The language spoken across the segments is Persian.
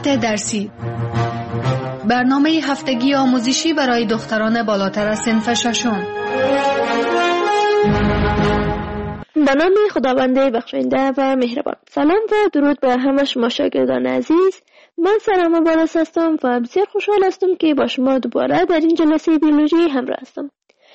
ساعت درسی، برنامه هفتگی آموزشی برای دختران بالاتر از صنف ششم. به نام خداوند بخشنده و مهربان. سلام و درود به همه شما شاگردان عزیز. من سلام بالاس هستم و بسیار خوشحال هستم که با شما دوباره در این جلسه بیولوژی همراه هستم.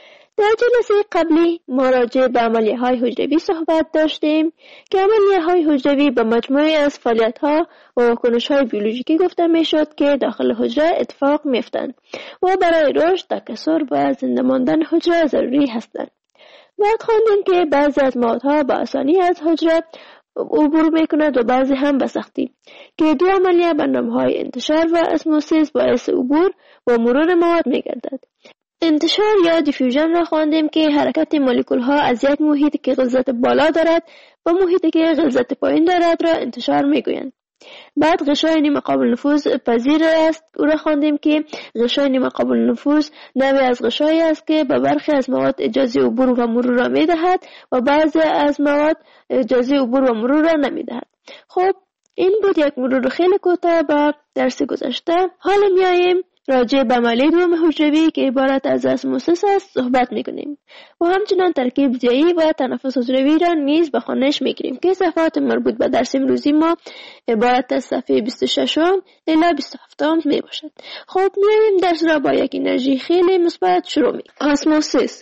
در جلسه قبلی ما راجع به عملیه‌های حجروی صحبت داشتیم که عملیه‌های حجروی به مجموعه از فعالیت‌ها و واکنش‌های بیولوژیکی گفته می‌شد که داخل حجره اتفاق می‌افتند و برای رشد، تکثر و زنده ماندن حجره ضروری هستند. بعد خواندیم که بعضی از موادها به آسانی از حجره عبور می‌کند و بعضی هم به سختی، که دو عملیه به نام‌های انتشار و اسموسیس باعث عبور و مرور مواد می‌گردد. انتشار یا دیفیوژن را خواندیم که حرکت مولکول‌ها از یک محیطی که غلظت بالا دارد و محیطی که غلظت پایین دارد را انتشار می‌گویند. بعد غشای نیمه قابل نفوذ پذیر است. او را خواندیم که غشای نیمه قابل نفوذ نوعی از غشایی است که به برخی از مواد اجازه عبور و مرور را می‌دهد و بعضی از مواد اجازه عبور و مرور را نمی‌دهد. خب این بود یک مرور خیلی کوتاه به درس گذشته. حالا میاییم راجع به عملیه دوم حجروی که عبارت از اسموسیس است صحبت میکنیم و همچنان ترکیب ضیایی و تنفس حجروی را نیز به خوانش میگیریم که صفحات مربوط به درس امروزی ما عبارت از صفحه 26 الی 27 می باشد. خب میایم درس را با یک انرژی خیلی مثبت شروع میکنیم. اسموسیس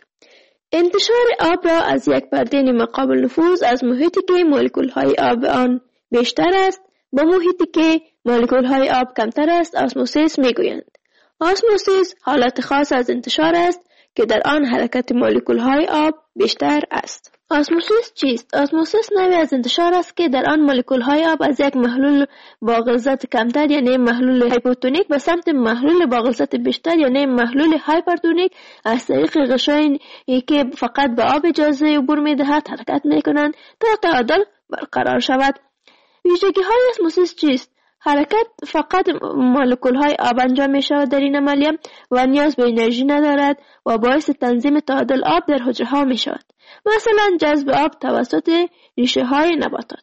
انتشار آب را از یک پرده نیمه قابل نفوذ از محیطی که مولکول‌های آب آن بیشتر است به محیطی که مولکول‌های آب کمتر است اسموسیس میگویند. اسموسیس حالت خاص از انتشار است که در آن حرکت مولکول‌های آب بیشتر است. اسموسیس چیست؟ اسموسیس نوعی از انتشار است که در آن مولکول‌های آب از یک محلول با غلظت کمتر یعنی محلول هایپوتونیک به سمت محلول با غلظت بیشتر یعنی محلول هایپرتونیک از طریق غشایی که فقط به آب اجازه عبور می‌دهد حرکت می‌کنند تا تعادل برقرار شود. ویژگی‌های اسموسیس چیست؟ حرکت فقط مولکول‌های آب انجام می‌شود در این عملیه و نیاز به انرژی ندارد و باعث تنظیم تعادل آب در حجره‌ها می‌شود. مثلا جذب آب توسط ریشه‌های نباتات.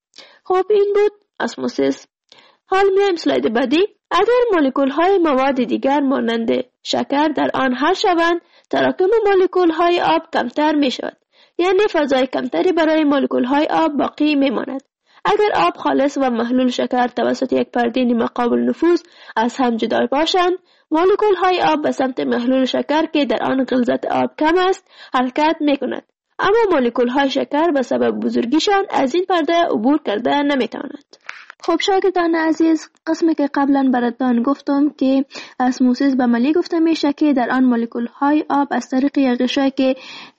خب این بود اسموسیس. حال میایم اسلاید بعدی. اگر مولکول‌های مواد دیگر مانند شکر در آن حل شوند، تراکم مولکول‌های آب کمتر می‌شود. یعنی فضای کمتری برای مولکول‌های آب باقی می‌ماند. اگر آب خالص و محلول شکر توسط یک پرده نیمه قابل نفوذ از هم جدا باشند، مولکول‌های آب به سمت محلول شکر که در آن غلظت آب کم است حرکت می‌کند، اما مولکول‌های شکر به سبب بزرگیشان از این پرده عبور کرده نمی‌توانند. خب شاگردان عزیز، قسمی که قبلا براتون گفتم که اسموسیس به عملیه گفته میشه که در آن مولکول‌های آب از طریق یک غشایی که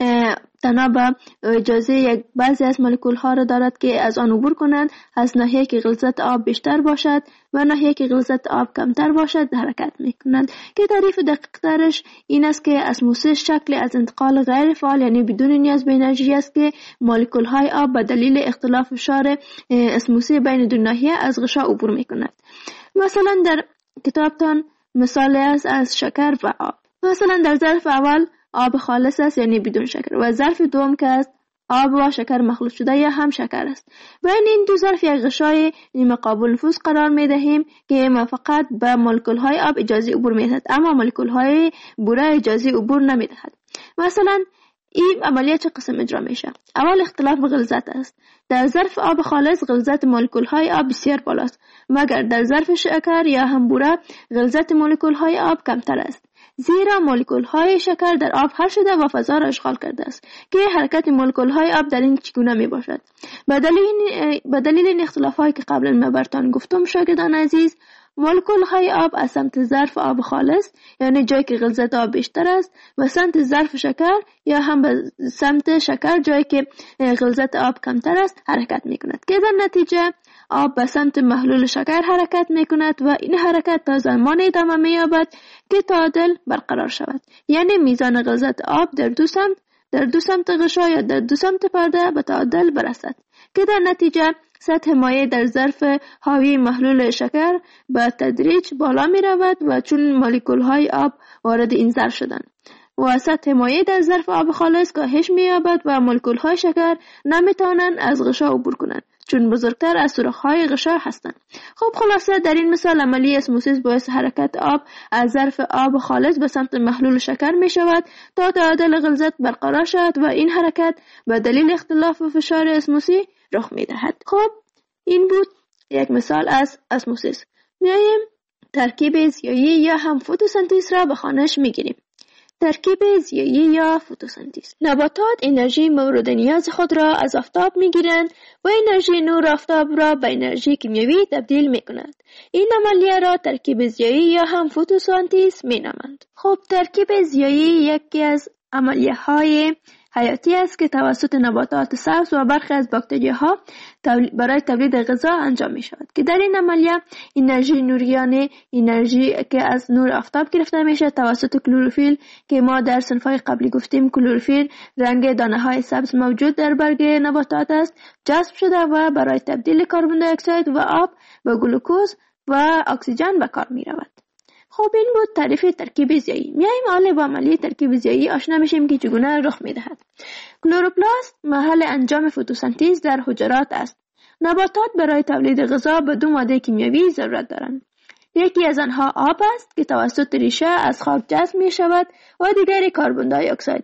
تنها به اجازه یک بعضی از مولکول‌ها را دارد که از آن عبور کنند از ناحیه‌ای که غلظت آب بیشتر باشد و ناحیه‌ای که غلظت آب کمتر باشد حرکت می‌کنند. که تعریف دقیق‌ترش این است که اسموسیس شکلی از انتقال غیر فعال یعنی بدون نیاز به انرژی است که مولکول‌های آب به دلیل اختلاف فشار اسموسی بین دو ناحیه از غشا عبور می‌کنند. مثلا در کتابتان مثال است از شکر و آب. مثلا در ظرف اول آب خالص است یعنی بدون شکر و ظرف دوم که است آب و شکر مخلوط شده یا هم شکر است. بین این دو ظرف یک غشای نیمه قابل نفوذ قرار می دهیم که ما فقط به مولکول‌های آب اجازه عبور می دهد اما مولکول‌های بوره اجازه عبور نمی دهد. مثلا این عملیه چه قسم اجرا میشه؟ اول اختلاف غلظت است. در ظرف آب خالص غلظت مولکول‌های آب بسیار بالاست، مگر در ظرف شکر یا هم بوره غلظت مولکول‌های آب کمتر است، زیرا مولکول‌های شکر در آب حل شده و فضا را اشغال کرده است که حرکت مولکول‌های آب در این چگونه می باشد. به دلیل این اختلاف‌هایی که قبلا من براتون گفتم شاگردان عزیز، مولکول‌های آب از سمت ظرف آب خالص یعنی جایی که غلظت آب بیشتر است و سمت ظرف شکر یا هم به سمت شکر جایی که غلظت آب کمتر است حرکت می‌کند که در نتیجه آب به سمت محلول شکر حرکت می‌کند و این حرکت تا زمانی ادامه می‌یابد که تعادل برقرار شود، یعنی میزان غلظت آب در دو سمت غشا یا در دو سمت پرده به تعادل برسد که در نتیجه سطح مایع در ظرف حاوی محلول شکر به تدریج بالا می رود و چون مولکول‌های آب وارد این ظرف شدند و سطح مایع در ظرف آب خالص کاهش می یابد و مولکول‌های شکر نمی توانند از غشا عبور کنند چون بزرگتر از سوراخ‌های غشا هستند. خب خلاصه در این مثال عملیه اسموسیس باعث حرکت آب از ظرف آب خالص به سمت محلول شکر می شود تا تعادل غلظت برقرار شود و این حرکت به دلیل اختلاف فشار اسموسی رخ می دهد. خب این بود یک مثال از اسموسیس. میایم ترکیب زیایی یا هم فتوسنتز را به خوانش می گیریم. ترکیب زیایی یا فتوسنتز. نباتات انرژی مورد نیاز خود را از آفتاب می گیرند و انرژی نور آفتاب را به انرژی کیمیایی تبدیل می کنند. این عملیه را ترکیب زیایی یا هم فتوسنتز می نامند. خب ترکیب زیایی یکی از عملیه های حیاتی است که توسط نباتات سبز و برخی از باکتریاها برای تولید غذا انجام می شود که در این عملیه انرژی نوریانه، انرژی که از نور آفتاب گرفته می شود توسط کلروفیل که ما در صنفهای قبلی گفتیم کلروفیل رنگ دانه های سبز موجود در برگ نباتات است، جذب شده و برای تبدیل کربن دی اکساید و آب به گلوکوز و اکسیژن به کار می رود. خب این بود تعریف ترکیب زیایی. میایم حالا با عملیه ترکیب زیایی آشنا میشیم که چگونه رخ میدهد. کلوروپلاست محل انجام فتوسنتز در حجرات است. نباتات برای تولید غذا به دو ماده کیمیایی ضرورت دارند. یکی از آنها آب است که توسط ریشه از خاک جذب می شود و دیگری کربن دی اکساید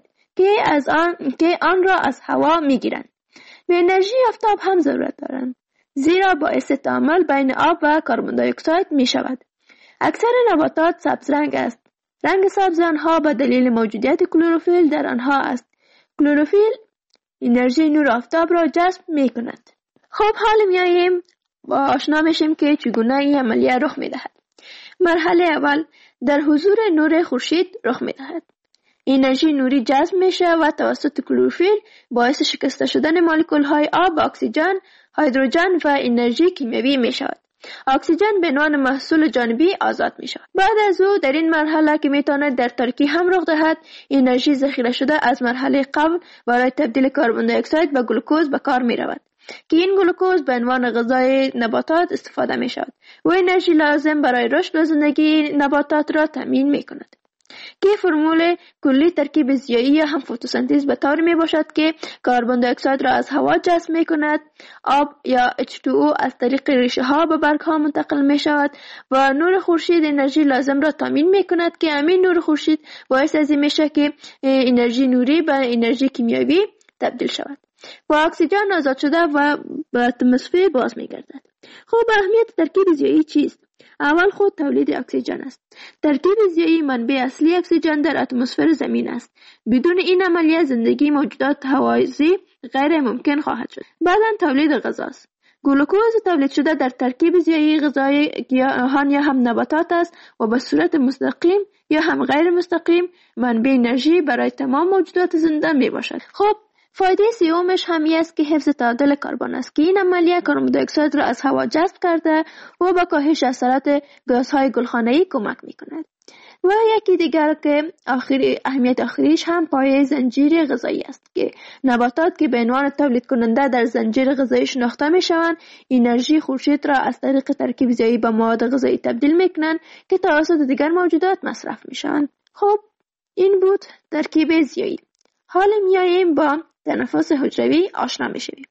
که آن را از هوا میگیرند. به انرژی آفتاب هم ضرورت دارند زیرا باعث تعامل بین آب و کربن دی اکساید می شود. اکثر نباتات سبز رنگ است. رنگ سبز آنها به دلیل موجودیت کلروفیل در آنها است. کلروفیل انرژی نور آفتاب را جذب می کند. خب حالا میاییم با آشنا میشیم که چگونه این عملیه رخ می دهد. مرحله اول در حضور نور خورشید رخ می دهد. انرژی نوری جذب میشه و توسط کلروفیل باعث شکسته شدن مولکول های آب، اکسیژن، هیدروژن و انرژی کیمیایی می شود. اکسیژن به عنوان محصول جانبی آزاد می شود. بعد از او در این مرحله که می تواند در تاریکی هم رخ دهد انرژی ذخیره شده از مرحله قبل برای تبدیل کربن دی اکساید به گلوکوز به کار می رود که این گلوکوز به عنوان غذای نباتات استفاده می شود و انرژی لازم برای رشد و زندگی نباتات را تامین می کند. که فرمول کلی ترکیب زیایی یا هم فتوسنتز به طور می باشد که کربن دی اکساید را از هوا جذب می کند، آب یا H2O از طریق ریشه ها به برگ ها منتقل می شود و نور خورشید انرژی لازم را تامین می کند که همین نور خورشید باعث از این می شود که انرژی نوری به انرژی کیمیایی تبدیل شود و اکسیژن آزاد شده و به اتمسفر باز می گردد. خب اهمیت ترکیب زیایی چیست؟ اول خود تولید اکسیژن است. ترکیب زیایی منبع اصلی اکسیژن در اتمسفر زمین است. بدون این عملیه زندگی موجودات هوازی غیر ممکن خواهد شد. بعداً تولید غذا است. گلوکوز تولید شده در ترکیب زیایی غذای گیاهان یا هم نباتات است و به صورت مستقیم یا هم غیر مستقیم منبع انرژی برای تمام موجودات زنده می باشد. خب فایده سومش همی است که حفظ تعادل کربن است که این عملیه کربن دی اکساید را از هوا جذب کرده و به کاهش اثرات گازهای گلخانه‌ای کمک می‌کند. و یکی دیگر که اهمیت آخریش هم پایه زنجیره غذایی است که نباتات که به عنوان تولید کننده در زنجیره غذایی شناخته می‌شوند انرژی خورشید را از طریق ترکیب زیایی به مواد غذایی تبدیل می‌کنند که توسط دیگر موجودات مصرف می‌شوند. خب این بود ترکیب زیایی. حالا میاییم با تنفس حجروی آشنا میشیم.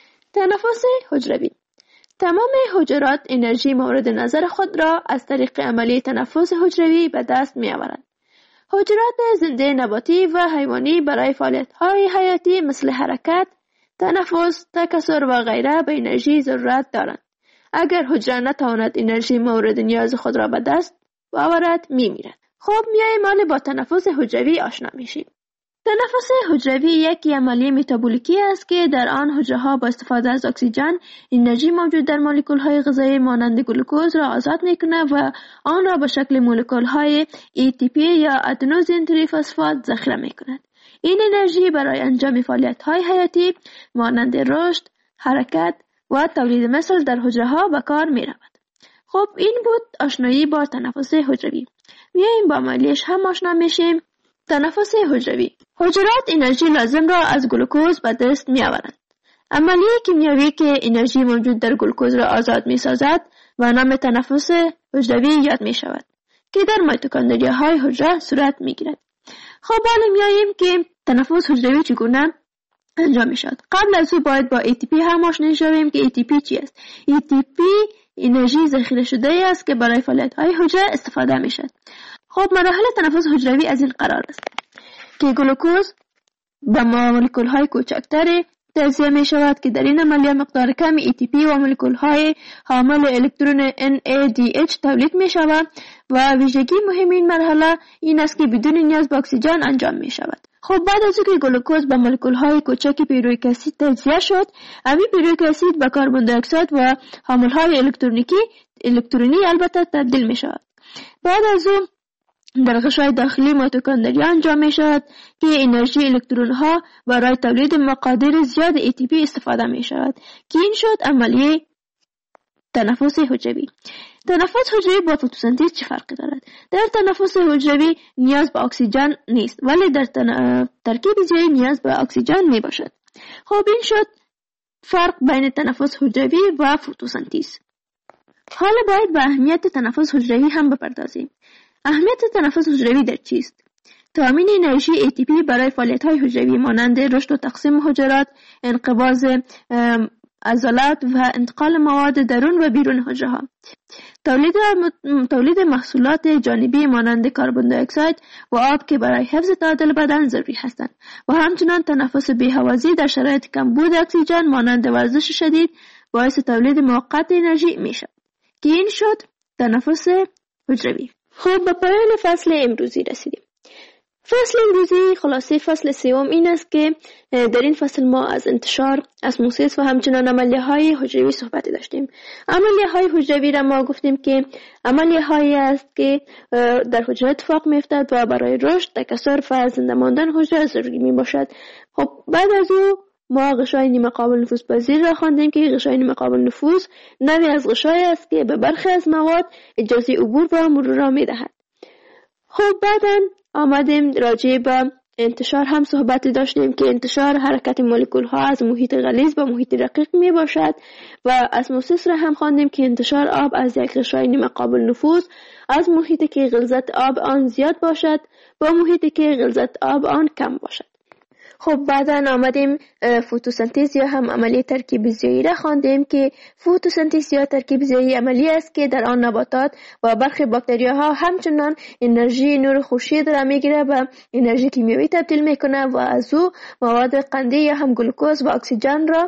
تنفس حجروی. تمام حجرات انرژی مورد نظر خود را از طریق عملیه تنفس حجروی به دست میآورند. حجرات زنده نباتی و حیوانی برای فعالیت‌های حیاتی مثل حرکت، تنفس، تکثر و غیره به انرژی ضرورت دارند. اگر حجره نتواند انرژی مورد نیاز خود را به دست آورد میمیرد. خب میاییم حالا با تنفس حجروی آشنا میشیم. تنفس حجروی یک عملیه متابولیکی است که در آن حجره‌ها با استفاده از اکسیژن انرژی موجود در مولکول‌های غذایی مانند گلوکوز را آزاد می‌کند و آن را به شکل مولکول‌های ATP یا ادنوزین تریفسفات ذخیره می‌کند. این انرژی برای انجام فعالیت‌های حیاتی مانند رشد، حرکت و تولید مثل در حجره‌ها به کار می‌رود. خب این بود آشنایی با تنفس حجروی. میایم با عملیش هم آشنا میشیم. تنفس حجروی. حجرات انرژی لازم را از گلوکوز به دست می آورند. عملیه کیمیایی که انرژی موجود در گلوکوز را آزاد می سازد و نام تنفس حجروی یاد می شود که در میتوکندریاهای حجره صورت می گیرد. خب حالا میاییم که تنفس حجروی چگونه انجام می شود. قبل از او باید با ATP هم آشنا شویم که ATP چی است. ATP انرژی ذخیره شده است که برای فعالیت‌های حجره استفاده می شود. خب مراحل تنفس حجروی از این قرار است که گلوکوز به مولکول‌های کوچکتر تجزیه می شود که در این عملیه مقدار کمی ATP و مولکول‌های حامل الکترون NADH تولید می شود و ویژگی مهم این مرحله این است که بدون نیاز به اکسیژن انجام می شود. خب بعد از اینکه گلوکوز به مولکول‌های کوچک پیرویک اسید تجزیه شد، همین پیرویک اسید به کربن دی اکساید و حامل‌های الکترونی البته تبدیل می شود. بعد از اون در غشای داخلی میتوکندریا انجام می شود که انرژی الکترون ها برای تولید مقادیر زیاد ATP استفاده می شود که این شد عملیه تنفس حجروی. تنفس حجروی با فتوسنتز چه فرقی دارد؟ در تنفس حجروی نیاز به اکسیژن نیست ولی در ترکیب زیایی نیاز به اکسیژن می باشد. خب این شد فرق بین تنفس حجروی و فتوسنتز. حالا باید به اهمیت تنفس حجروی هم بپردازیم. اهمیت تنفس حجروی در چیست؟ تامین انرژی ATP برای فعالیت‌های حجروی مانند رشد و تقسیم حجرات، انقباض عضلات و انتقال مواد درون و بیرون حجره‌ها. تولید محصولات جانبی مانند کربن دی اکساید و آب که برای حفظ تعادل بدن ضروری هستند و همچنان تنفس بی‌هوازی در شرایط کمبود اکسیژن مانند ورزش شدید باعث تولید موقت انرژی می‌شود که این شد تنفس حجروی. خب به پایان فصل امروزی رسیدیم. فصل امروزی خلاصه فصل سوم این است که در این فصل ما از انتشار، اسموسیس و همچنان عملیه های حجروی صحبت داشتیم. عملیه های حجروی را ما گفتیم که عملیه هایی است که در حجره اتفاق می افتد و برای رشد، تکثر و زنده ماندن حجره ضروری می باشد. خب بعد از او ما غشای نیمه قابل نفوذ پذیر را خواندیم که غشای نیمه قابل نفوذ نوعی از غشای است که به برخی از مواد اجازه عبور و مرور را می دهد. خب بعداً آمدیم راجع به انتشار هم صحبت داشتیم که انتشار حرکت مولکول ها از محیط غلیظ به محیط رقیق می باشد و اسموسیس را هم خواندیم که انتشار آب از یک غشای نیمه قابل نفوذ از محیطی که غلظت آب آن زیاد باشد با محیطی که غلظت آب آن کم باشد. خب بعداً آمدیم فتوسنتز یا هم عملیه ترکیب زیایی را خواندیم که فتوسنتز یا ترکیب زیایی عملی است که در آن نباتات و برخی باکتریاها همچنان انرژی نور خورشید را میگیره و انرژی کیمیایی تبدیل میکنه و از او مواد قندی یا هم گلوکوز و اکسیژن را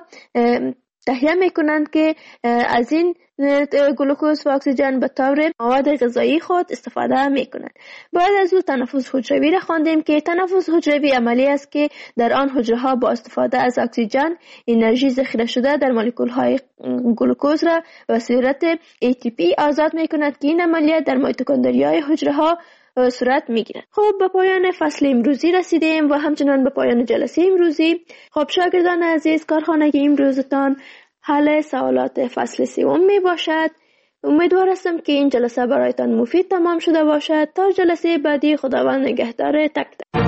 تهیه میکنند که از این گلوکوز و اکسیژن به طور مواد غذایی خود استفاده میکنند. بعد از او تنفس حجروی را خواندیم که تنفس حجروی عملی است که در آن حجره ها با استفاده از اکسیژن انرژی ذخیره شده در مولکول های گلوکوز را به صورت ATP آزاد میکند که این عملیات در میتوکندریای حجره ها صورت میگیرد. خب به پایان فصل امروزی رسیدیم و همچنان به پایان جلسه امروزی. خب شاگردان عزیز، کارخانه امروزتان حل سوالات فصل سوم می باشد. امیدوار هستم که این جلسه برایتان مفید تمام شده باشد. تا جلسه بعدی، خداوند نگهدار تک تک.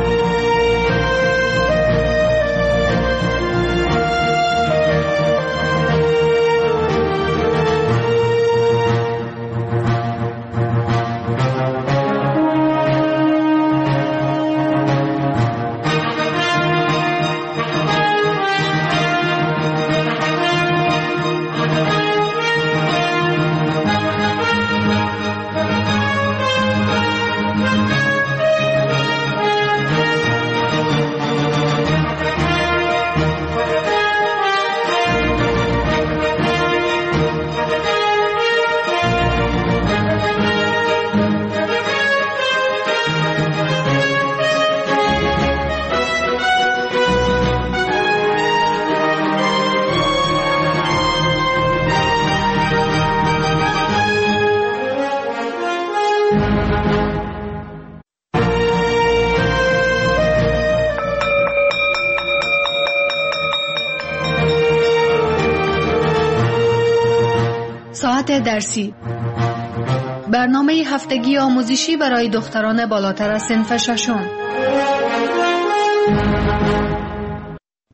ساعت درسی، برنامه هفتگی آموزشی برای دختران بالاتر از صنف ششم.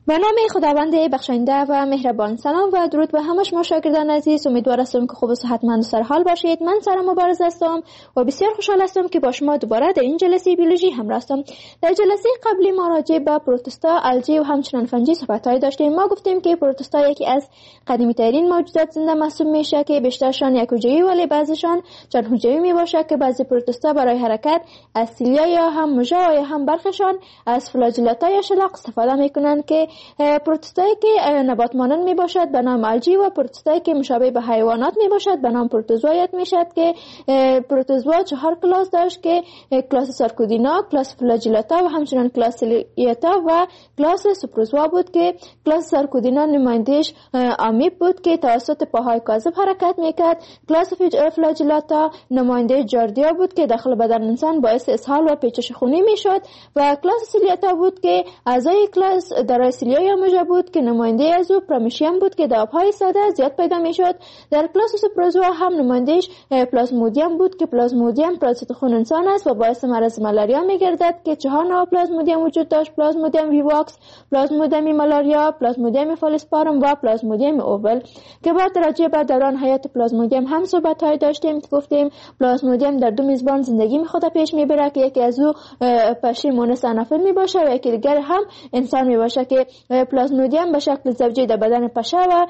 به نام خداوند بخشنده و مهربان. سلام و درود به همه شما شاگردان عزیز. امیدوار هستم که خوب و صحتمند و سرحال باشید. من سارا مبارز هستم و بسیار خوشحال هستم که با شما دوباره در این جلسه بیولوژی همراه هستم. در جلسه قبلی ما راجع به پروتوستا، الژی و همچنین فنجی صحبت‌های داشتیم. ما گفتیم که پروتوستا یکی از قدیمی ترین موجودات زنده محسوب میشه که بیشترشان یک حجروی ولی بعضیشان چند حجروی میباشه که بعضی پروتوستا برای حرکت از سیلیا یا هم موژه یا هم برخشان از فلاجلات یا شلاق استفاده میکنن که پروتوستایی که نبات مانند می باشد به نام الژی و پروتوستایی که مشابه به حیوانات می باشد به نام پروتوزوا یاد می شد که پروتوزوا 4 کلاس داشت که کلاس سارکودینا، کلاس فلاجلاتا و همچنین کلاس سیلیاتا و کلاس سپروزوا بود که کلاس سارکودینا نمایندهش آمیب بود که توسط پاهای کاذب حرکت میکرد. کلاس فلاجلاتا نماینده جاردیا بود که داخل بدن انسان باعث اسهال و پیچش خونی میشد و کلاس سیلیاتا بود که اعضای کلاس در سیلیا یا موژه بود که نماینده از او پرامیشیم بود که در آبهای ساده زیاد پیدا میشد. در کلاس سپروزوا هم نمایندهش پلازمودیم بود که پلازمودیم پرازیت خون انسان است و باعث مرض مالاریا میگردد که 4 نوع پلازمودیم وجود داشت: پلازمودیم ویواکس، پلازمودیم مالاریا، پلازمودیم فالسپارم و پلازمودیم اوول که بعد راجع به دوران حیات پلازمودیم هم صحبت‌های داشتیم که گفتیم پلازمودیم در 2 میزبان زندگی خود پیش میبره که یکی از او پشه مونس انافل میباشه و یکی دیگر هم انسان میباشه که پلازمودیم به شکل زوجی در بدن پشه و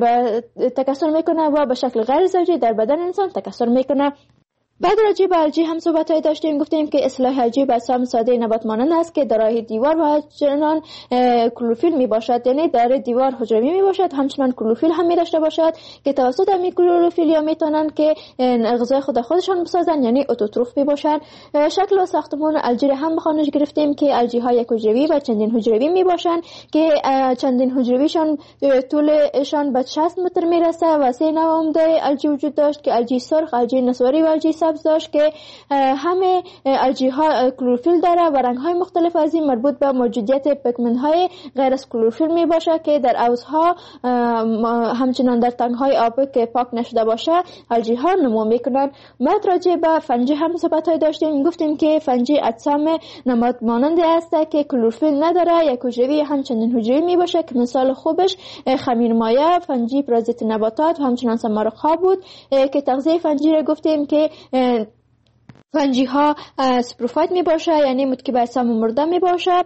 تکثر میکنه و به شکل غیر زوجی در بدن انسان تکثر میکنه. بعد راجع به الژی هم صحبت‌های داشتیم. گفتیم که اصطلاح الژی به اجسام ساده نبات مانند است که دارای دیوار و همچنان کلروفیل می باشد، یعنی دارای دیوار حجروی می باشد، همچنان کلروفیل هم می داشته باشد که توسط همین کلروفیلیا میتونن که غذای خودشان بسازن، یعنی اتوتروف می باشن. شکل و ساختمان الژی هم بخوانش گرفتیم که الژی ها یک حجروی و چندین حجروی می باشن که چندین حجرویشان طولشان به 60 متر میرسه و 3 نوع عمده الژی وجود داشت که الژی سرخ، الژی نسواری و الژی داشت که همه الژی ها کلروفیل داره و رنگ های مختلف از این مربوط به موجودیت پیگمنت های غیر از کلروفیل می باشه که در عوضها همچنان در تنگ های آبی که پاک نشده باشه الژی ها نمو میکنن. بعد راجع به فنجی هم صحبت های داشتیم. گفتیم که فنجی اجسام نبات مانند است که کلروفیل نداره، یک حجروی همچنین حجروی می باشه که مثال خوبش خمیرمایه، فنجی پرازیت نباتات و همچنان سمارق ها بود که تغذیه فنجی را گفتیم که فنجی ها سپروفایت می باشه، یعنی متکی به اجسام مرده می باشه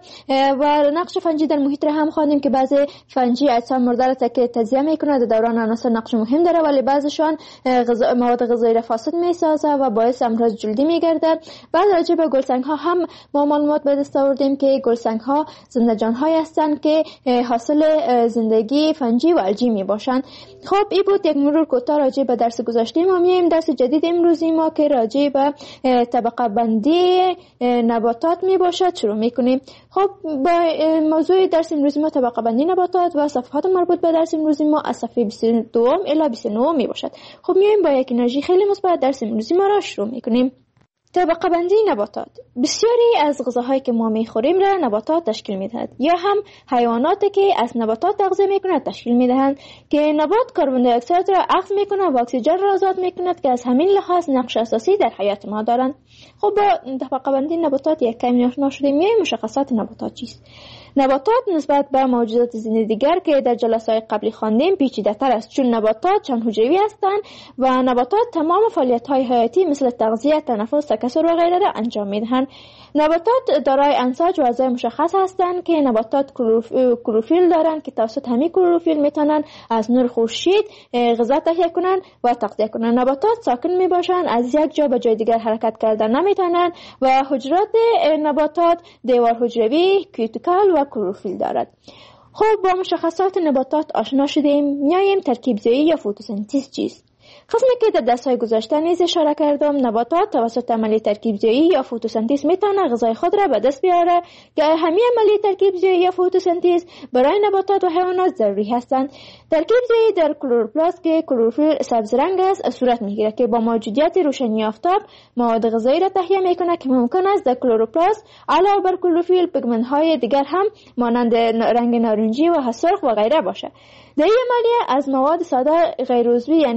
و نقش فنجی در محیط را هم خواندیم که بعضی فنجی اجسام مرده را تجزیه میکنه، در دوران عناصر نقش مهم داره ولی بعضیشان مواد غذایی را فاسد می سازه و باعث امراض جلدی می گرده. بعد راجع به گلسنگ ها هم ما معلومات به دست آوردیم که گلسنگ ها زنده جان های هستند که حاصل زندگی فنجی و الژی می باشند. خب این بود یک مرور کوتاه راجع به درس گذشته. ما میایم درس جدید امروزی ما که راجع به طبقه بندی نباتات می باشد شروع می کنیم. خب با موضوع درس امروزی ما طبقه بندی نباتات و صفحات مربوط به درس امروزی ما از صفحه 22 الی 29 می باشد. خب میایم با یک انرژی خیلی مثبت درس امروزی ما را شروع می کنیم. طبقه بندی نباتات. بسیاری از غذاهایی که ما میخوریم را نباتات تشکیل میدهد یا هم حیواناتی که از نباتات تغذیه میکنند تشکیل میدهند که نبات کربن دی اکساید را اخذ میکنه و اکسیژن را آزاد میکند که از همین لحاظ نقش اساسی در حیات ما دارند. خب با طبقه بندی نباتات یک کمی آشنا شدیم. مشخصات نباتات چیست؟ نباتات نسبت به موجودات زنده دیگر که در جلسه‌های قبلی خواندیم پیچیده‌تر است، چون نباتات چند حجروی هستند و نباتات تمام فعالیت‌های حیاتی مثل تغذیه، تنفس، تکثر و غیره را انجام می‌دهند. نباتات دارای انساج و اعضای مشخص هستند که نباتات کلروفیل دارند که توسط همین کلروفیل میتونن از نور خورشید غذا تهیه کنند و تغذیه کنند. نباتات ساکن میباشند، از یک جا به جای دیگر حرکت کردن نمیتونند و حجرات نباتات دیوار حجروی، کیوتیکل و کلروفیل دارد. خب با مشخصات نباتات آشنا شدیم. میایم ترکیب زایی یا فتوسنتز چیست؟ قسمی که در درس‌های گذشته نیز اشاره کردم، نباتات توسط عملیه ترکیب زایی یا فتوسنتز میتونه غذای خود را به دست بیاره که همین عملیه ترکیب زایی یا فتوسنتز برای نباتات و حیوانات ضروری هستند. ترکیب زایی در کلروپلاست که کلروفیل سبز رنگ است صورت میگیره که با موجودیت روشنی آفتاب مواد غذایی را تهیه میکنه که ممکن است در کلروپلاست علاوه بر کلروفیل پیگمنت های دیگر هم مانند رنگ نارنجی و سرخ و غیره باشه. در این عملیه از مواد ساده غیر عضوی یعنی آب و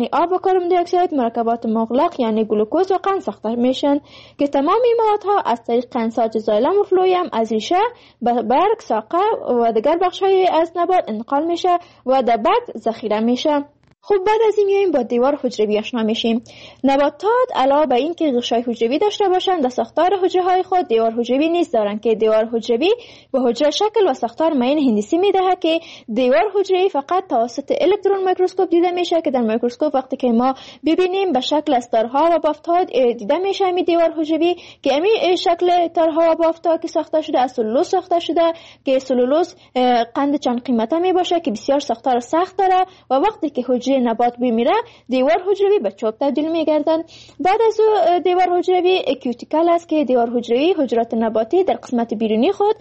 کربن دی اکساید مرکبات مغلق یعنی گلوکوز و قند ساخته میشن که تمام این موادها از طریق قندساج زایلم و فلویم از ریشه به برگ، ساقه و دیگر بخش‌های از نبات انتقال میشه و در برگ ذخیره میشه. خب بعد از این میایم با دیوار حجروی آشنا میشیم. نباتات علاوه بر این که غشای حجروی داشته باشند، در ساختار حجره های خود دیوار حجروی نیز دارند که دیوار حجروی به حجره شکل و ساختار معین هندسی میدهد که دیوار حجروی فقط توسط الکترون میکروسکوپ دیده میشه که در میکروسکوپ وقتی که ما ببینیم به شکل از تارها و بافت‌ها دیده میشه می دیوار حجروی که این شکل تارها و بافت‌ها که ساخته شده از سلولوز ساخته شده که سلولوز قند چند قیمته می باشه که بسیار ساختار سخت داره و وقتی که حجره نبات بمیره دیوار حجروی به چوب تبدیل میگردن. بعد از دیوار حجروی کیوتیکل است که دیوار حجروی حجرات نباتی در قسمت بیرونی خود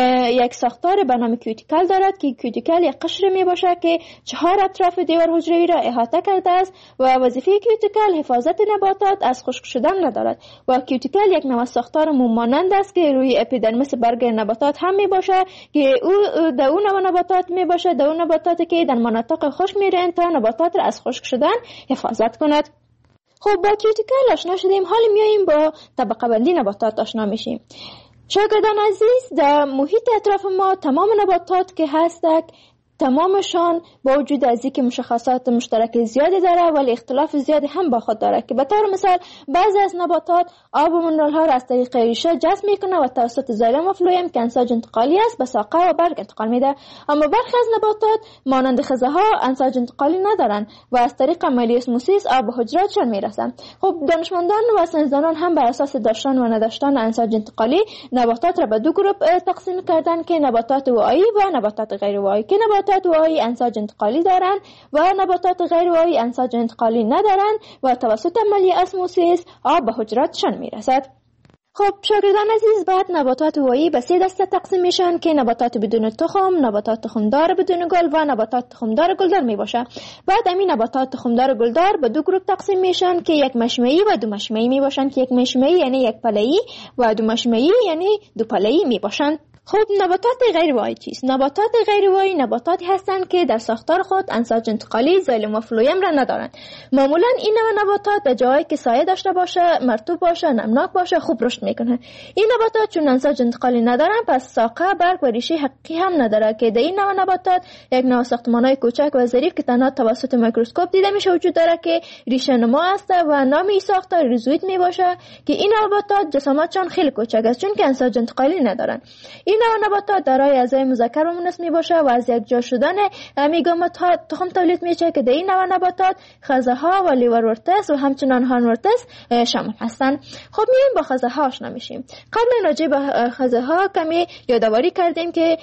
یک ساختار به نام کیوتیکل دارد که کیوتیکل یک قشر می باشه که 4 اطراف دیوار حجروی را احاطه کرده است و وظیفه کیوتیکل حفاظت نباتات از خشک شدن ندارد و کیوتیکل یک نوع ساختار موم مانند است که روی اپیدرمیس برگ نباتات هم می باشه که او در اون نوع نباتات می باشه در اون نباتاتی که در مناطق خشک میرن تا نباتات از خشک شدن حفاظت کند. خب با کیوتیکل آشنا شدیم، حالا میاییم با طبقه بندی نباتات آشنا میشیم. شاگردان عزیز، در محیط اطراف ما تمام نباتات که هستند تمامشان با وجود از اینکه مشخصات مشترک زیادی داره ولی اختلاف زیادی هم با خود داره که به طور مثال بعضی از نباتات آب و منرال ها را از طریق ریشه جذب میکنه و توسط زایلم و فلویم که انساج انتقالی است به ساقه و برگ انتقال میده، اما برخی از نباتات مانند خزه ها انساج انتقالی ندارن و از طریق عملیه اسموسیس آب به حجراتشان میرسن. خب دانشمندان و ساینسدانان هم بر اساس داشتن و نداشتن انساج انتقالی نباتات را به دو گروه تقسیم کردن که نباتات واعی و نباتات غیر واعی که نباتات واعی انساج انتقالی دارند و نباتات غیر واعی انساج انتقالی ندارند و توسط عملیه اسموسیس آب به حجراتشان میرسد. خب شاگردان عزیز، بعد نباتات واعی به 3 دسته تقسیم میشن که نباتات بدون تخم، نباتات تخمدار بدون گل و نباتات تخمدار گلدار میباشه. بعد همین نباتات تخمدار گلدار به 2 گروه تقسیم میشن که یک مشمعی و 2 مشمعی میباشن که یک مشمعی یعنی یک پله‌ای و 2 مشمعی یعنی 2 پله‌ای میباشن. خب نباتات غیر واعی چیست؟ نباتات غیر واعی نباتاتی هستند که در ساختار خود انساج انتقالی زایلم و فلویم را ندارند. معمولا این نوع نباتات به جایی که سایه داشته باشه، مرطوب باشه، نمناک باشه خوب رشد میکنه. این نباتات چون انساج انتقالی ندارند پس ساقه، برگ و ریشه حقیقی هم نداره که در این نوع نباتات یک نوع ساختمانای کوچک و ظریف که تنها توسط میکروسکوپ دیده میشه وجود داره که ریشه نما است و نام این ساختار ریزوید میباشه که این نباتات جسامتشان خیلی کوچک است چون که انساج انتقالی ندارند. این نوع نباتات دارای اعضای مذکر و مؤنث میباشه و از یک جا شدن میگامات ها تخم تولید میشه که در این نوع نباتات خزه ها و لیورورتس و همچنان هانورتس شامل هستند. خب میایم با خزه ها آشنا میشیم. قبل راجع به خزه ها کمی یادآوری کردیم که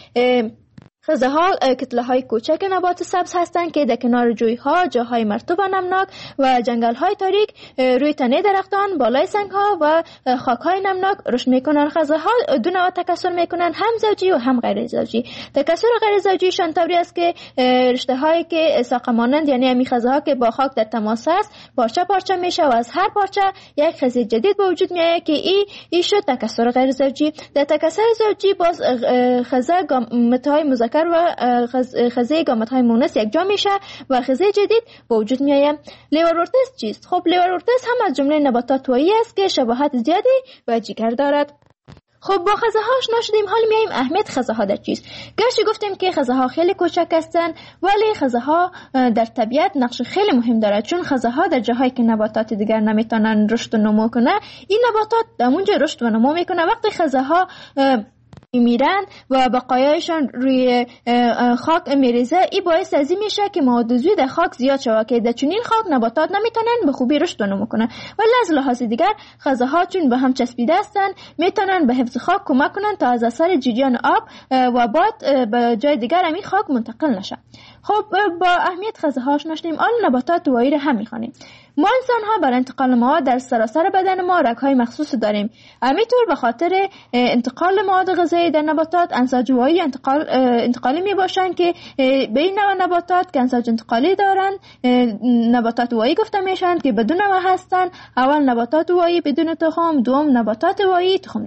خزه ها کتله های کوچک نبات سبز هستند که در کنار جوی ها، جاهای مرطوب و نمناک و جنگل های تاریک روی تنه درختان، بالای سنگ ها و خاک های نمناک رشد میکنن. خزه ها 2 نوع تکثر میکنن، هم زوجی و هم غیر زوجی. تکثر غیر زوجی شان طوری است که رشته هایی که ساقه مانند یعنی همین خزه ها که با خاک در تماس است پارچه پارچه میشه و از هر پارچه یک خزه جدید به وجود میاد که این شد تکثر غیر زوجی. در تکثر زوجی باز خزه گامت های مذکر و خزه گامت های مؤنث یک جا میشه و خزه جدید به وجود میآید. لیورورتس چیست؟ خب لیورورتس هم از جمله نباتات واعی است که شباهت زیادی به جگر دارد. خب با خزه ها آشنا شدیم، حال میایم اهمیت خزه ها در چیست. گرچه گفتیم که خزه ها خیلی کوچک هستند ولی خزه ها در طبیعت نقش خیلی مهم دارد چون خزه ها در جاهایی که نباتات دیگر نمیتونن رشد و نمو کنه این نباتات در اونجا رشد و نمو میکنه. وقتی خزه ها میرن و بقایایشان روی خاک میریزه این باعث ازی میشه که مواد عضوی در خاک زیاد شود که در چنین خاک نباتات نمیتونن به خوبی رشد و نمو کنن. ولی از لحاظ دیگر خزه ها چون به هم چسبیده هستن میتونن به حفظ خاک کمک کنن تا از اثر جریان آب و باد به جای دیگر همین خاک منتقل نشه. خب با اهمیت خزه ها آشنا شدیم، آن نباتات واعی را هم میخوانیم. ما انسان ها برای انتقال مواد در سراسر بدن ما رگ‌های مخصوص داریم. همینطور به خاطر انتقال مواد غذایی در نباتات انساج واعی انتقالی میباشند که به این نوع نباتات که انساج انتقالی دارند نباتات واعی گفته میشن که بدون نوع هستند. اول نباتات واعی بدون تخم، دوم نباتات واعی تخم دار.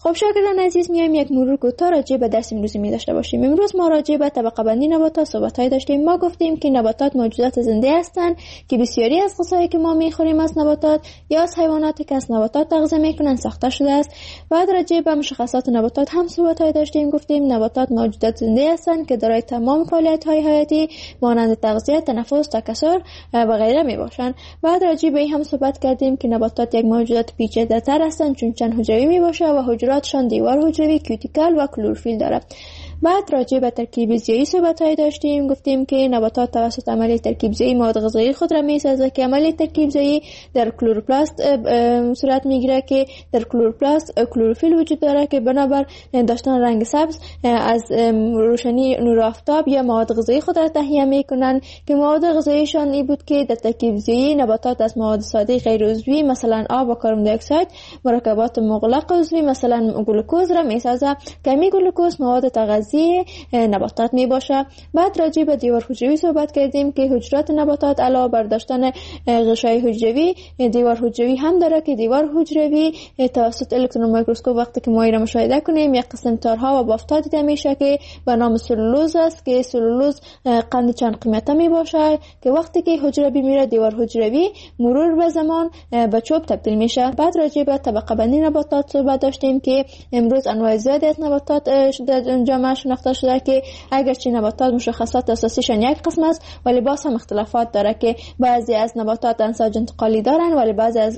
خب شاگردان عزیز، میایم یک مرور کوتاه راجع به درس امروزی می داشته باشیم. امروز ما راجع به طبقه بندی نباتات صحبت‌های داشتیم. ما گفتیم که نباتات موجودات زنده هستند که بسیاری از غذایی که ما میخوریم از نباتات یا از حیواناتی که از نباتات تغذیه میکنن ساخته شده است. بعد راجع به مشخصات نباتات هم صحبت‌های داشتیم. گفتیم نباتات موجودات زنده هستند که دارای تمام فعالیت‌های حیاتی مانند تغذیه، تنفس، تکثر و غیره میباشند. بعد راجع به این هم صحبت کردیم که نباتات یک موجودات پیچیده‌تر هستند چون چند حجروی میباشه و حجراتشان دیوار حجروی، کیوتیکل و کلروفیل دارد. بعد راجع به ترکیب زیایی صحبت‌های داشتیم. گفتیم که نباتات توسط عملیه ترکیب زیایی مواد غذایی خود را می‌سازد که عملیه ترکیب زیایی در کلروپلاست صورت میگیره که در کلروپلاست کلروفیل وجود داره که بنابر داشتن رنگ سبز از روشنی نور آفتاب یا مواد غذایی خود را تهیه می‌کنند که مواد غذاییشان این بود که در ترکیب زیایی نباتات از مواد ساده غیر عضوی مثلا آب و کربن دی اکساید، مرکبات مغلق عضوی مثلا گلوکوز را می‌سازد که می گلوکوز مواد تغذیه نباتات می باشه. بعد راجع به دیوار حجروی صحبت کردیم که حجرات نباتات علاوه بر داشتن غشای حجروی دیوار حجروی هم داره که دیوار حجروی توسط الکترون میکروسکوپ وقتی که ما را مشاهده کنیم یک قسم تارها و بافت‌ها دیده میشه که به نام سلولوز است که سلولوز قند چند قیمته می باشه که وقتی که حجره میره دیوار حجروی مرور به زمان به چوب تبدیل میشه. بعد راجع به طبقه بندی نباتات صحبت داشتیم که امروز انواع زیادی از نباتات در جامعه شناخته شده که اگرچه نباتات مشخصات اساسیشان یک قسم است ولی باز هم اختلافات داره که بعضی از نباتات انساج انتقالی دارن ولی بعضی از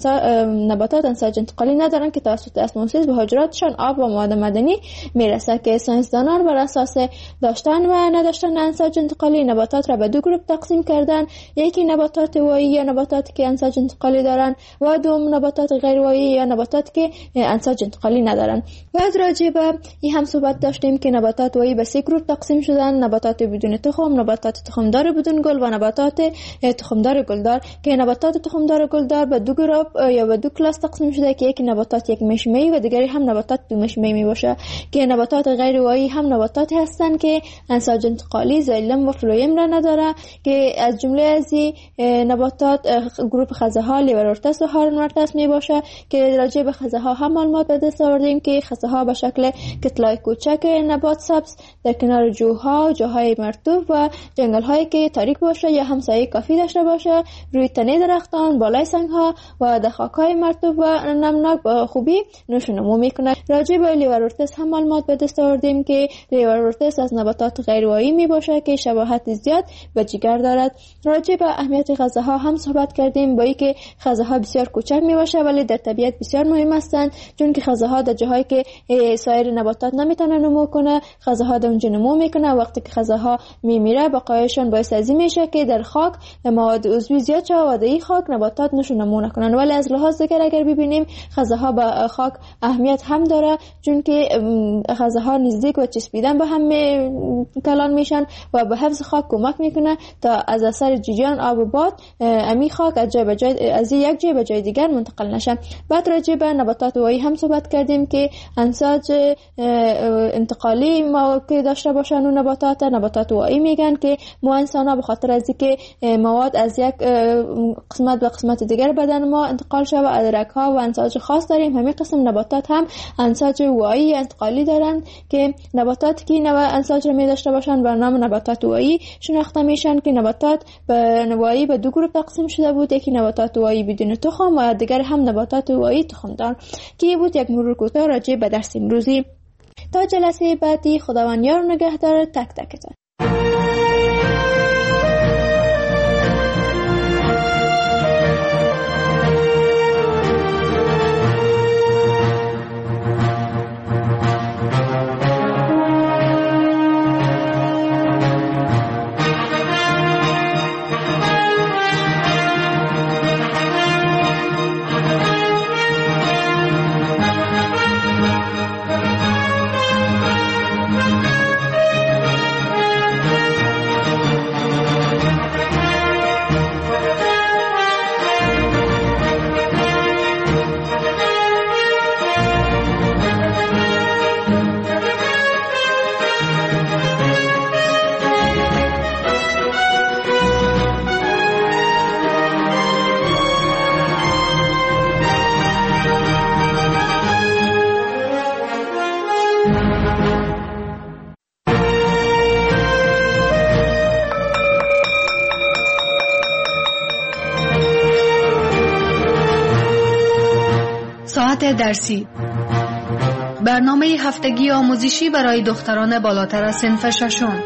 نباتات انساج انتقالی ندارن که توسط اسموزیس به حجراتشان آب و مواد معدنی میرسه که ساینسدانان بر اساس داشتن و نداشتن انساج انتقالی نباتات را به دو گروه تقسیم کردن. یکی نباتات وایی یا نباتاتی که انساج انتقالی دارن و دوم نباتات غیر وایی یا نباتاتی که انساج انتقالی ندارن. بعد راجع به این هم صحبت داشتیم که نباتات وایی به سه گروه تقسیم شدن: نباتات بدون تخم، نباتات تخمدار بدون گل و نباتات تخمدار گلدار که نباتات تخمدار گلدار به دو گروه یا به دو کلاس تقسیم شده که یکی نباتات یک مشمه‌ای و دیگری هم نباتات دو مشمه‌ای میباشه که نباتات غیر وایی هم نباتاتی هستند که انساج انتقالی زایلم و فلویم را نداره که از جمله از نباتات گروه خزه‌ها لیورورتس و هارنورتس میباشه که راجع به خزه‌ها هم معلومات به دست آوردیم که خزه‌ها به شکل کتلای کوچک نبات سبز در کنار جوهای مرطوب و جنگل‌هایی که تاریک باشه یا هم سایه کافی داشته باشه روی تنه درختان، بالای سنگ‌ها و در خاک‌های مرطوب و نمناک با خوبی نشو نمو میکنه. راجع به لیورورتس هم معلومات به دست آوردیم که لیورورتس از نباتات غیروایی میباشه که شباهت زیاد به جگر دارد. راجع به اهمیت خزه‌ها هم صحبت کردیم با اینکه خزه‌ها بسیار کوچک میباشه ولی در طبیعت بسیار مهم هستند چون که خزه‌ها در جاهایی که سایر نباتات نمیتونه نمو کنه خزه‌ها در اونجا نمو میکنه. وقتی که خزه‌ها میمیره بقایاشون باعث از این میشه که در خاک مواد عضوی زیاد شه و در این خاک نباتات نشون نمو نکنن. ولی از لحاظ دیگر اگر ببینیم خزه‌ها به خاک اهمیت هم داره چون که خزه‌ها نزدیک و چسبیدن به هم کلان میشن و به حفظ خاک کمک میکنه تا از اثر جریان آب و باد امی خاک از یک جای به جای دیگر منتقل نشه. بعد راجع به نباتات وایی هم صحبت کردیم که انساج انتقالی ما که داشته باشن و نباتات وایی میگن که ما انسان‌ها به خاطر از اینکه مواد از یک قسمت به قسمت دیگر بدن ما انتقال شده و ادرک‌ها و انساج خاص داریم. همین قسم نباتات هم انساج وایی انتقالی دارن که نباتاتی که انساج را می داشته باشن به نام نباتات وایی شناخته میشن که نباتات به وایی به دو گروه تقسیم شده بود: یکی نباتات وایی بدون تخم و دیگر هم نباتات وایی تخمدار. که بود یک مرور کوتاه راجع به درس امروزی. تا جلسه بعدی خداوند یار و نگهدار تک تکتان. درسی، برنامه هفتگی آموزشی برای دختران بالاتر از صنف ششم.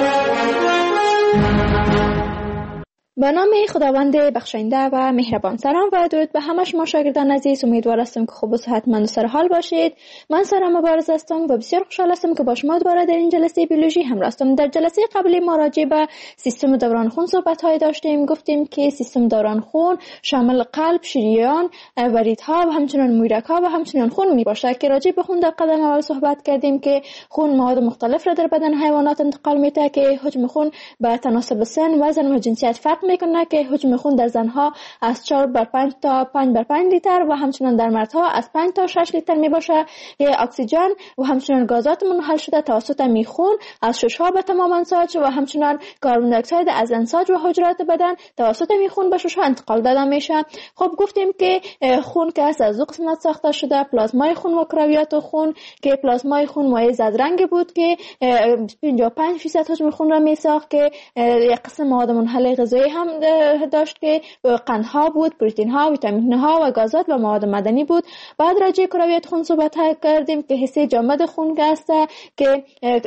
به نام خداوند بخشنده و مهربان. سلام و درود به همه شما شاگردان عزیز. امیدوار هستم که خوب و صحتمند و سرحال باشید. من سارا مبارز هستم و بسیار خوشحال هستم که با شما دوباره در این جلسه بیولوژی همراه هستم. در جلسه قبلی ما راجع به سیستم دوران خون صحبت‌های داشتیم. گفتیم که سیستم دوران خون شامل قلب، شریان، وریدها و همچنین مویرک‌ها و همچنین خون میباشد که راجع به خون در قدم اول صحبت کردیم که خون مواد مختلف را در بدن حیوانات انتقال میده که حجم خون به تناسب سن، وزن و جنسیت فرق میکنه که حجم خون در زنها از 4/5 تا 5/5 لیتر و همچنین در مردها از 5 تا 6 لیتر میباشه که اکسیژن و همچنین گازات منحل شده توسط میخون از ششها به تمام انساج و همچنین کربن دی اکساید از انساج و حجرات بدن توسط میخون به ششها انتقال داده میشه. خب گفتیم که خون که از دو قسمت ساخته شده، پلازمای خون و کرویات خون که پلازمای خون مایع زرد بود که 55% حجم خون را میساخت که یک قسم مواد منحل غذایی هم داشت که قندها بود، پروتئین ها، ویتامین ها و گازات و مواد معدنی بود. بعد راجع کرویات خون صحبت کردیم که حصه جامد خون است که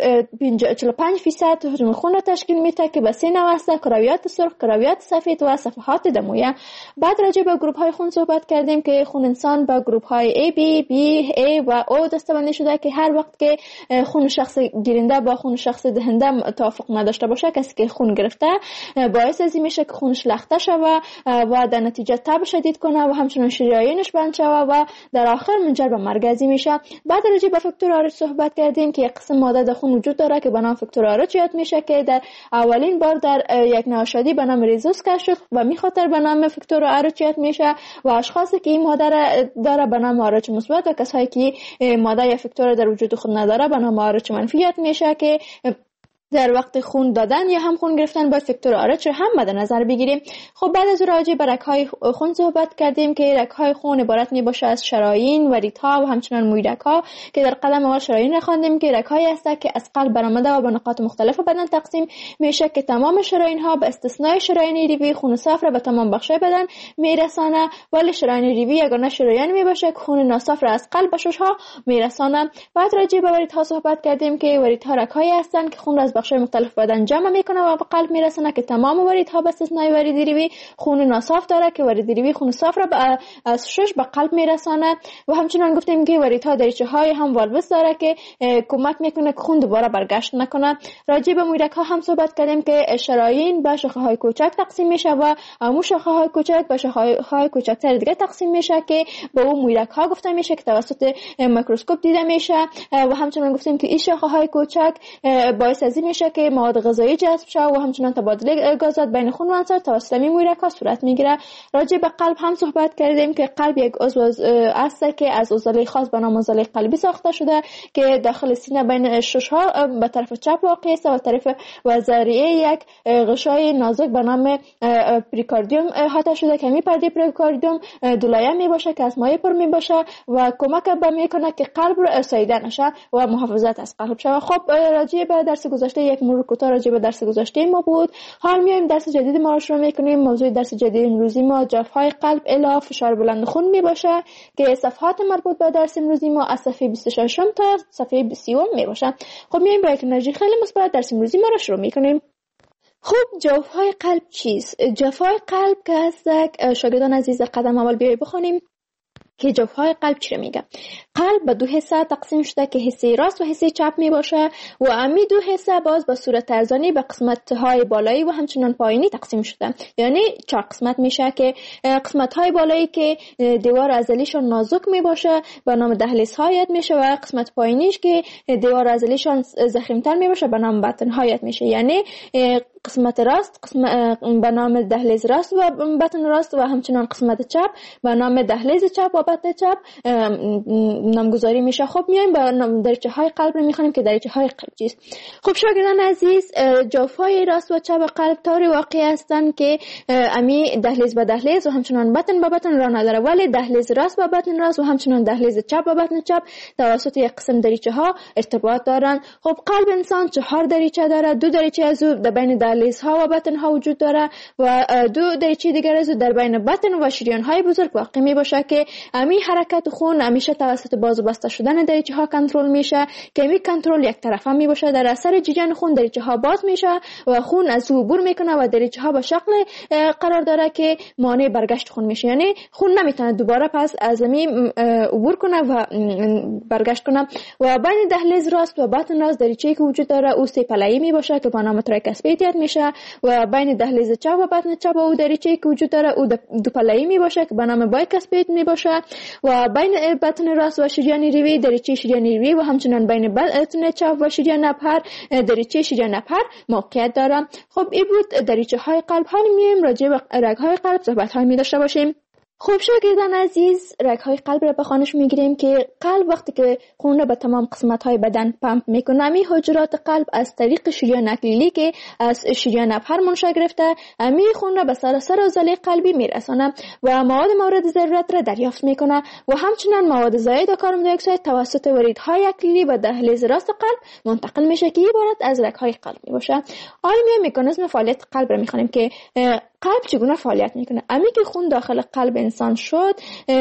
45% حجم خون را تشکیل میده که به 3 نوع است: کرویات سرخ، کرویات سفید و صفحات دمویه. بعد راجع به گروه های خون صحبت کردیم که خون انسان با گروه های A, B, B, A و O دسته‌بندی شده که هر وقت که خون شخص گیرنده با خون شخص دهنده توافق نداشته باشه، کسی که خون گرفته باعث از این میشه که خونش لخته شوه و در نتیجه تب شدید کنه و همچنین شریانش بند شوه و در آخر منجر به مرگ میشه. بعد راجع به فاکتور RH صحبت کردیم که یک قسم ماده در خون وجود داره که به نام فاکتور RH یاد میشه که در اولین بار در یک نوشادی به نام ریزوس کشف شد و میخاطر به نام فاکتور RH یاد میشه و اشخاصی که این ماده داره به نام RH مثبت و کسایی که ماده یا فاکتور در وجود خود نداره به نام RH منفی یاد میشه که در وقت خون دادن یا هم خون گرفتن باید فاکتور RH هم مد نظر بگیریم. خب بعد از راجع به رگ‌های خون صحبت کردیم که رگ‌های خون عبارت میباشه از شرايين، وریدها و همچنین مویرک‌ها که در قدم اول شرايين را خواندیم که رگ‌هایی هستند که از قلب برآمده و به نقاط مختلف بدن تقسیم میشه که تمام شرايين‌ها به استثنای شرايين ریوی خون صاف را به تمام بخش‌های بدن میرسانه، ولی شرايين ریوی یگانه شریان میباشه که خون ناصاف را از قلب به شش‌ها میرسانه. بعد راجع به وریدها صحبت کردیم که وریدها رگ‌هایی هستند که خون را از بخش‌های مختلف بدن جمع میکنه و به قلب میرسونه که تمام وریدها به استثنای ورید ریوی خون ناصاف داره که ورید ریوی خون صاف را از شش به قلب میرسونه. و همچنین گفتیم که وریدها دریچه‌های هم والوس داره که کمک میکنه که خون دوباره برگشت نکنه. راجع به مویرک‌ها هم صحبت کردیم که شرايين به شاخه‌های کوچک تقسیم میشه و همون شاخه‌های کوچک به شاخه‌های کوچکتر دیگه تقسیم میشه که به اون مویرک‌ها گفته میشه که توسط میکروسکوپ دیده میشه. و همچنین گفتیم که این شاخه‌های کوچک باعث از این میشه که مواد غذایی جذب شه و همچنین تبادل گازات بین خون و انساج توسط مویرک‌ها صورت میگیره. راجع به قلب هم صحبت کردیم که قلب یک عضو است که از عضله خاص به نام عضله قلبی ساخته شده که داخل سینه بین شش‌ها به طرف چپ واقع است و طرف ذریعه یک غشای نازک به نام پریکاردیوم احاطه شده که می پرده پریکاردیوم دولایم می باشه که از مایع پر می باشه و کمک به میکنه که قلب رو ساییده نشه و محافظت از قلب شه. خب راجع به درس گذشته یک مرور کوتاه راجع به درس گذشته ما بود. حال میایم درس جدید ما رو شروع میکنیم. موضوع درس جدید امروزی ما جفای قلب الی فشار بلند خون می باشه که صفحات مربوط به درس امروزی ما از صفحه 26 تا صفحه 30 می باشه. خب میایم با یک انرژی خیلی مثبت درس امروزی ما رو شروع میکنیم. خب جوفای قلب چیست؟ جوفای قلب که هست شاگردان عزیز قدم اول بیایم بخونیم که جوفای قلب چی میگه. قلب به 2 حصه تقسیم شده که حصه راست و حصه چپ می باشه و امی 2 حصه باز به صورت ارزانی به قسمت های بالایی و همچنان پایینی تقسیم شده. یعنی 4 قسمت میشه که قسمت های بالایی که دیوار عضلیشون نازک می باشه به نام دهلیز ها یاد میشه و قسمت پایینیش که دیوار عضلیشون ضخیم‌تر می باشه به نام بطن ها یاد میشه. یعنی قسمت راست به نام دهلیز راست و بطن راست و همچنان قسمت چپ به نام دهلیز چپ و بطن چپ نامگذاری میشه. خب میایم با دریچه های قلب رو میخونیم که دریچه های قلب چیست. خب شاگردان عزیز جوفای راست و چپ قلب طوری واقع هستند که امی دهلیز به دهلیز و همچنان بطن به بطن را نداره، ولی دهلیز راست به بطن راست و همچنان دهلیز چپ به بطن چپ توسط یک قسم دریچه ها ارتباط دارن. خب قلب انسان 4 دریچه داره. 2 دریچه از او در بین دهلیزها و بطنها وجود داره و دو دریچه دیگر عضو در بین بطن و شریان‌های بزرگ واقع می باشه که امی حرکت خون همیشه توسط باز و بسته شدن دریچه ها کنترل میشه که می کنترل یک طرفه می باشه. در اثر جریان خون دریچه ها باز میشه و خون از او عبور میکنه و دریچه ها به شکل قرار داره که مانع برگشت خون میشه، یعنی خون نمیتونه دوباره پس از می عبور کنه و برگشت کنه. و بین دهلیز راست و بطن راست دریچه‌ای که وجود داره او سه پله‌ای می باشه که به نام تریکاسپید یاد میشه و بین دهلیز چپ و بطن چپ او دریچه‌ای که وجود داره او دو پله‌ای می باشه که به نام بایکاسپید می باشه و بین بطن راست و شریان ریوی دریچه شریان ریوی و همچنین بین بطن چپ و شریان نپر دریچه شریان نپر موقعیت داره. خب این بود دریچه های قلب. حالا میایم راجع به رگ های قلب صحبت های می داشته باشیم. خب شاگردان عزیز، رگ‌های قلب را به خوانش میگیریم که قلب وقتی که خون را به تمام قسمت‌های بدن پمپ میکنه، می حجرات قلب از طریق شریان نقلیلی که از شریان نپر منشأ گرفته می خون را به سراسر عضله قلبی میرسانه و مواد مورد ضرورت را دریافت میکنه و همچنین مواد زائد و کاربن دی اکساید توسط وریدهای اکلیلی به دهلیز راست قلب منتقل میشه که عبارت از رگ‌های قلب میباشه. حالا می مکانیزم فعالیت قلب را میخوانیم که قلب چگونه فعالیت میکنه. امی که خون داخل قلب انسان شد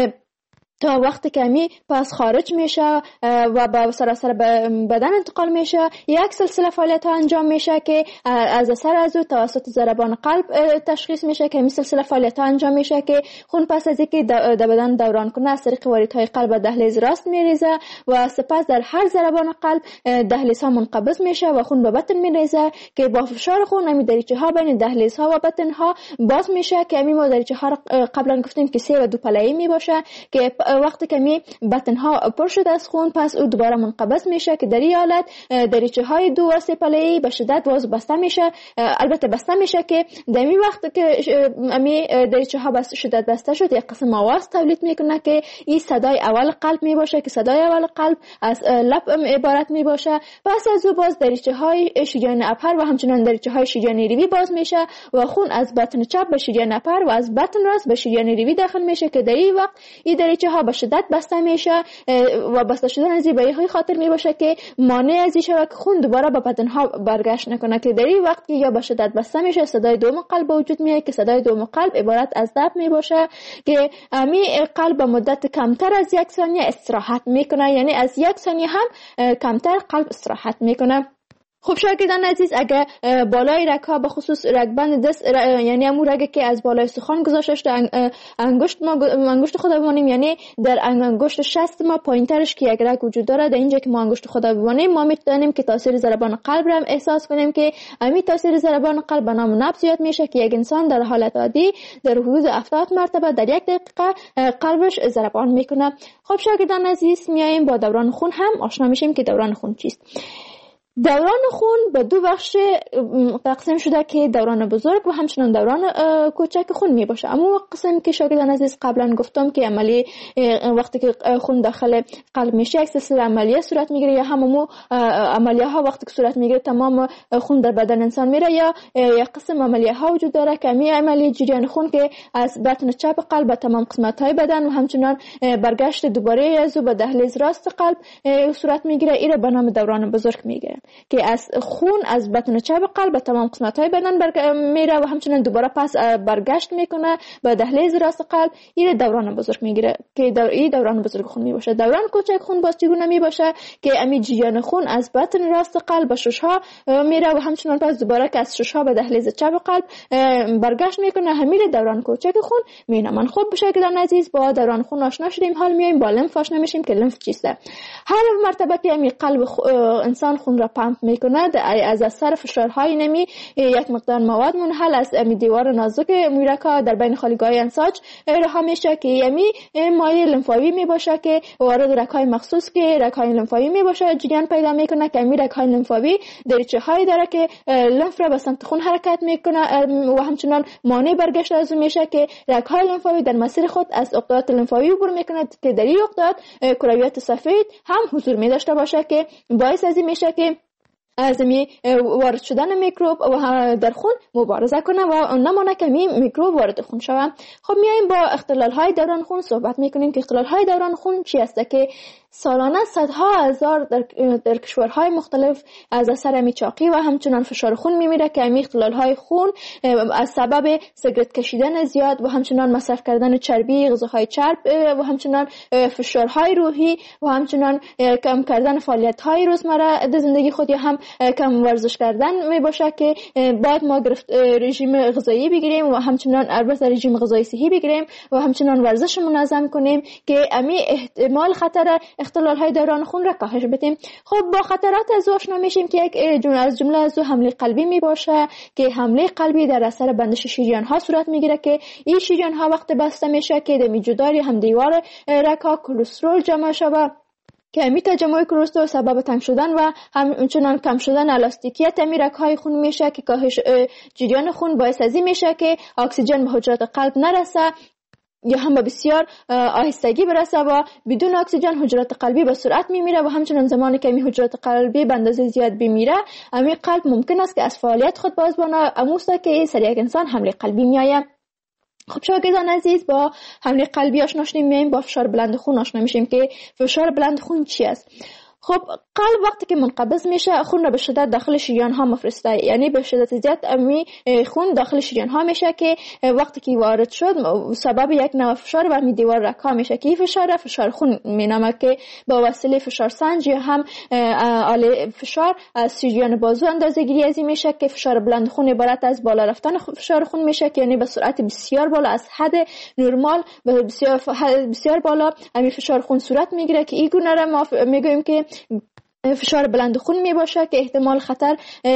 تا وقتی که می پس خارج میشه و به سراسر بدن انتقال میشه، یک سلسله فعالیت ها انجام میشه که از اثر از او توسط ضربان قلب تشخیص میشه که این سلسله فعالیت ها انجام میشه که خون پس از اینکه در بدن دوران کنه از طریق واریدهای قلب دهلیز راست میریزه و سپس در هر ضربان قلب دهلیزها منقبض میشه و خون به بطن میریزه که با فشار خون همین دریچه ها بین دهلیزها و بطن ها باز میشه که همین ما دریچه ها قبلا گفتیم که 3 و 2 پله‌ای میباشه که وقتی که می بطن ها پر شده از خون پس او دوباره منقبض میشه که در این حالت دریچه های 2 و 3 پله‌ای به شدت باز بسته میشه. البته بسته میشه که در این وقت که می دریچه ها به شدت بسته شد یک قسم آواز تولید میکنه که این صدای اول قلب میباشه که صدای اول قلب از لب عبارت میباشه. پس از او باز دریچه های شریان اپر و همچنین دریچه های شریان ریوی باز میشه و خون از بطن چپ به شریان اپر و از بطن راست به شریان ریوی داخل میشه که در این وقت این دریچه ها به شدت بسته میشه و بسته شدن از به این خاطر می باشه که مانع از این شود که خون دوباره به بدن ها برگشت نکنه که در این وقت یا به شدت بسته میشه صدای دوم قلب وجود میاد که صدای دوم قلب عبارت از دب می باشه که می قلب به مدت کمتر از 1 ثانیه استراحت میکنه، یعنی از 1 ثانیه هم کمتر قلب استراحت میکنه. خب شاگردان عزیز، اگر بالای رگ‌ها به خصوص رگبند دست یعنی همون رگی که از بالای سخن گذاشته شده انگشت خود ببینیم، یعنی در انگشت شست ما پایینترش که یک رگ وجود داره، در اینجا که ما انگشت خود ببینیم ما میتونیم که تاثیر ضربان قلب را احساس کنیم که همین تاثیر ضربان قلب به نام نبض یاد میشه که یک انسان در حالت عادی در حدود 70 مرتبه در 1 دقیقه قلبش ضربان میکنه. خب شاگردان عزیز، میایم با دوران خون هم آشنا میشیم که دوران خون چیست. دوران خون به 2 بخش تقسیم شده که دوران بزرگ و همچنین دوران کوچک خون می باشه. اما قسم که شاگردان عزیز قبلا گفتم که عملی وقتی که خون داخل قلب میشه یک سلسله عملیه صورت میگیره یا همون عملیه ها وقتی که صورت میگیره تمام خون در بدن انسان میره، یا یک قسم عملیه ها وجود داره که می عملی جریان خون که از بطن چپ قلب به تمام قسمت های بدن و همچنین برگشت دوباره از به دهلیز راست قلب صورت میگیره. این را به نام دوران بزرگ میگه که از خون از بطن چپ قلب به تمام قسمت‌های بدن میره و همچنین دوباره پس برگشت میکنه به دهلیز راست قلب. این دوران بزرگ میگیره که این دوران بزرگ خون میباشه. دوران کوچک خون باز چگونه میباشه که امی جریان خون از بطن راست قلب به ششها میره و همچنین پس دوباره که از ششها به دهلیز چپ قلب برگشت میکنه. همین دوران کوچک خون مینامن. خب بشکل عزیز با دوران خون آشنا شدیم، حال میایم با لمف آشنا میشیم که لمف چیست. هر مرتبه که امی قلب انسان خون را پمپ میکنه از اثر فشارهای نمی یک مقدار مواد منحل از دیوار نازک میرکا در بین خالیگاه انساج رها میشه که یمی مایع لمفاوی میباشه که وارد رگ‌های مخصوص که رگ‌های لمفاوی میباشه جریان پیدا میکنه که این رگ‌های لمفاوی دریچه هایی داره که لمف را به سمت خون حرکت میکنه و همچنین مانع برگشت از اون میشه که رگ‌های لمفاوی در مسیر خود از عقدات لمفاوی عبور میکنه که در این عقدات کرویات سفید هم حضور می داشته باشه که باعث از این میشه که از وارد شدن میکروب و در خون مبارزه کنه و نمانه که میکروب وارد خون شود. خب میایم با اختلال های دوران خون صحبت میکنیم که اختلال های دوران خون چی است که سالانه صدها هزار در کشورهای مختلف از اثر میچاقی و همچنان فشار خون میمیره که این اختلالهای خون از سبب سیگارت کشیدن زیاد و همچنان مصرف کردن چربی، غذاهای چرب و همچنان فشارهای روحی و همچنان کم کردن فعالیت‌های روزمره در زندگی خود یا هم کم ورزش کردن می باشه که باید ما رژیم غذایی بگیریم و همچنان البته رژیم غذایی صحی بگیریم و همچنان ورزش منظم کنیم که امی احتمال خطر اختلال‌های دوران خون را کاهش بدیم. خب با خطرات از آشنا میشیم که یک از جمله از حمله قلبی می باشه که حمله قلبی در اثر بندش شریان‌ها صورت میگیره که این شریان‌ها وقت بسته میشه که در جدار هم دیوار رگ‌ها کلسترول جمع شود که امی تجمع کلسترول سبب تنگ شدن و همچنان کم شدن الاستیکیت امی رگ‌های خون میشه که کاهش جریان خون باعث ازی میشه که اکسیژن به حجرات قلب نرسه یا هم به بسیار آهستگی برسه و بدون اکسیژن حجرات قلبی به سرعت میمیره و همچنان زمانی که امی حجرات قلبی به اندازه زیاد بمیره امی قلب ممکن است که از فعالیت خود بازمانه اموسته که سر یک انسان حمله قلبی میآید. خب شاگردان عزیز با حمله قلبی آشنا شدیم، میایم با فشار بلند خون آشنا میشیم که فشار بلند خون چی است. خب قلب وقتی که منقبض میشه خون را به شدت داخل شریان ها مفرسته، یعنی به شدت زیاد امی خون داخل شریان ها میشه که وقتی که وارد شد سبب یک نوع فشار و امی دیوار رگ ها میشه که این فشار خون مینامه که با وسیله فشار سنج یا هم آله فشار از شریان بازو اندازه گیری ازی میشه که فشار بلند خون عبارت از بالا رفتن فشار خون میشه که یعنی به سرعت بسیار بالا از حد نرمال بسیار بالا امی فشار خون صورت میگیره که این گونه را ما میگوییم که فشار بلند خون می باشه که احتمال خطر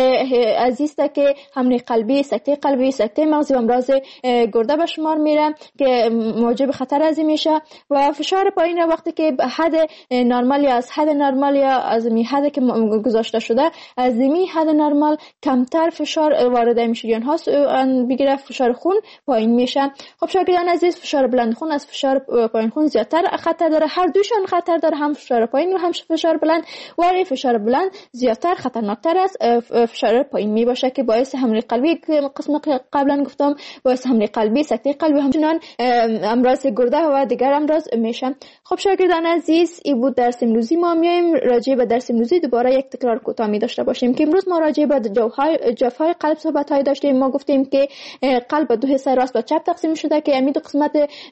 عزیزه که حمله قلبی، سکته مغزی و امراض گرده به شمار میره که موجب خطر ازی میشه. و فشار پایین وقتی که حد نرمال یا از حد نرمال یا از می حد که گذاشته شده از می حد نرمال کمتر فشار وارد میشن ها بگیره فشار خون پایین میشه. خب شاگردان عزیز فشار بلند خون از فشار پایین خون زیادتر خطر داره، هر دوشان خطر داره، هم فشار پایین و هم فشار بلند و فشار بلند زیادتر خطرناکتر از فشار پایین می باشه که باعث حمله قلبی قسم قبلا گفتم باعث حمله قلبی، سکته قلبی همچنان امراض گرده و دیگر امراض میشن. خب شاگردان عزیز این بود درس امروزی ما. میایم راجع به درس امروزی دوباره یک تکرار کوتاه می داشته باشیم که امروز ما راجع به جوفهای قلب صحبت های داشتیم. ما گفتیم که قلب به دو حصه راست و چپ تقسیم شده که همین دو قسمت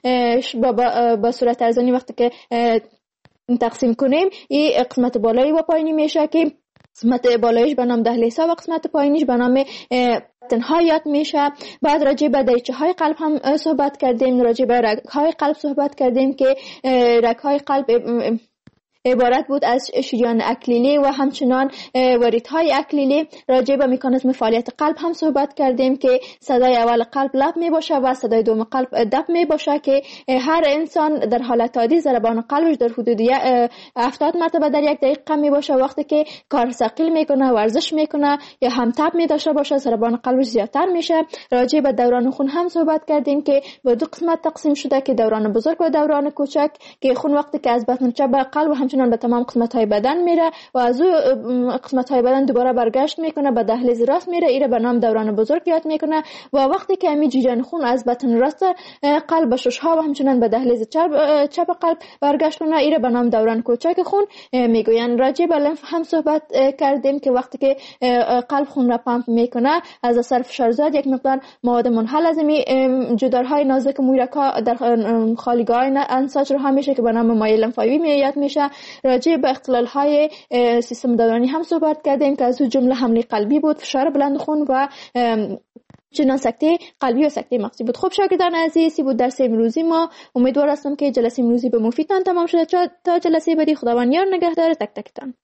با صورت ارزانی وقتی که تقسیم کنیم این قسمت بالایی و پایینی میشه که قسمت بالاییش به نام دهلیزها و قسمت پایینیش به نام تنها یاد میشه. بعد راجع به دریچه های قلب هم صحبت کردیم، راجع به رگ های قلب صحبت کردیم که رگ های قلب عبارت بود از شریان اکلیلی و همچنان وریدهای اکلیلی. راجع به مکانیزم فعالیت قلب هم صحبت کردیم که صدای اول قلب لب می باشه و صدای دوم قلب دب می باشه که هر انسان در حالت عادی ضربان قلبش در حدود 70 مرتبه در یک دقیقه می باشه. وقتی که کار ثقیل میکنه، ورزش میکنه یا هم تب می داشته باشه ضربان قلبش زیادتر میشه. راجع به دوران خون هم صحبت کردیم که به دو قسمت تقسیم شده که دوران بزرگ و دوران کوچک که خون وقتی که از بطن چپ قلب همچنان به تمام قسمت‌های بدن میره و از او قسمت‌های بدن دوباره برگشت میکنه به دهلیز راست میره، ایره به نام دوران بزرگ یاد میکنه. و وقتی که امی جریان خون از بطن راست قلب به شش‌ها و همچنان به دهلیز چپ قلب برگشت کنه، ایره به نام دوران کوچک خون میگوین. راجع به لنف هم صحبت کردیم که وقتی که قلب خون را پمپ میکنه از اثر فشار زیاد یک مقدار مواد منحل از امی جدارهای نازک مویرک‌ها در خالیگاه‌های انساج رها میشه که به نام مایع لنفاوی میاد میشه. راجع به اختلال‌های سیستم دورانی هم صحبت کردیم که از جمله حمله قلبی بود، فشار بلند خون و چنان سکته قلبی و سکته مغزی بود. خب شاگردان عزیزی بود درس امروزی ما. امیدوار هستم که جلسه امروزی به مفیدتان تمام شده. تا جلسه بعدی خداوند یار نگهدار تک تکتان.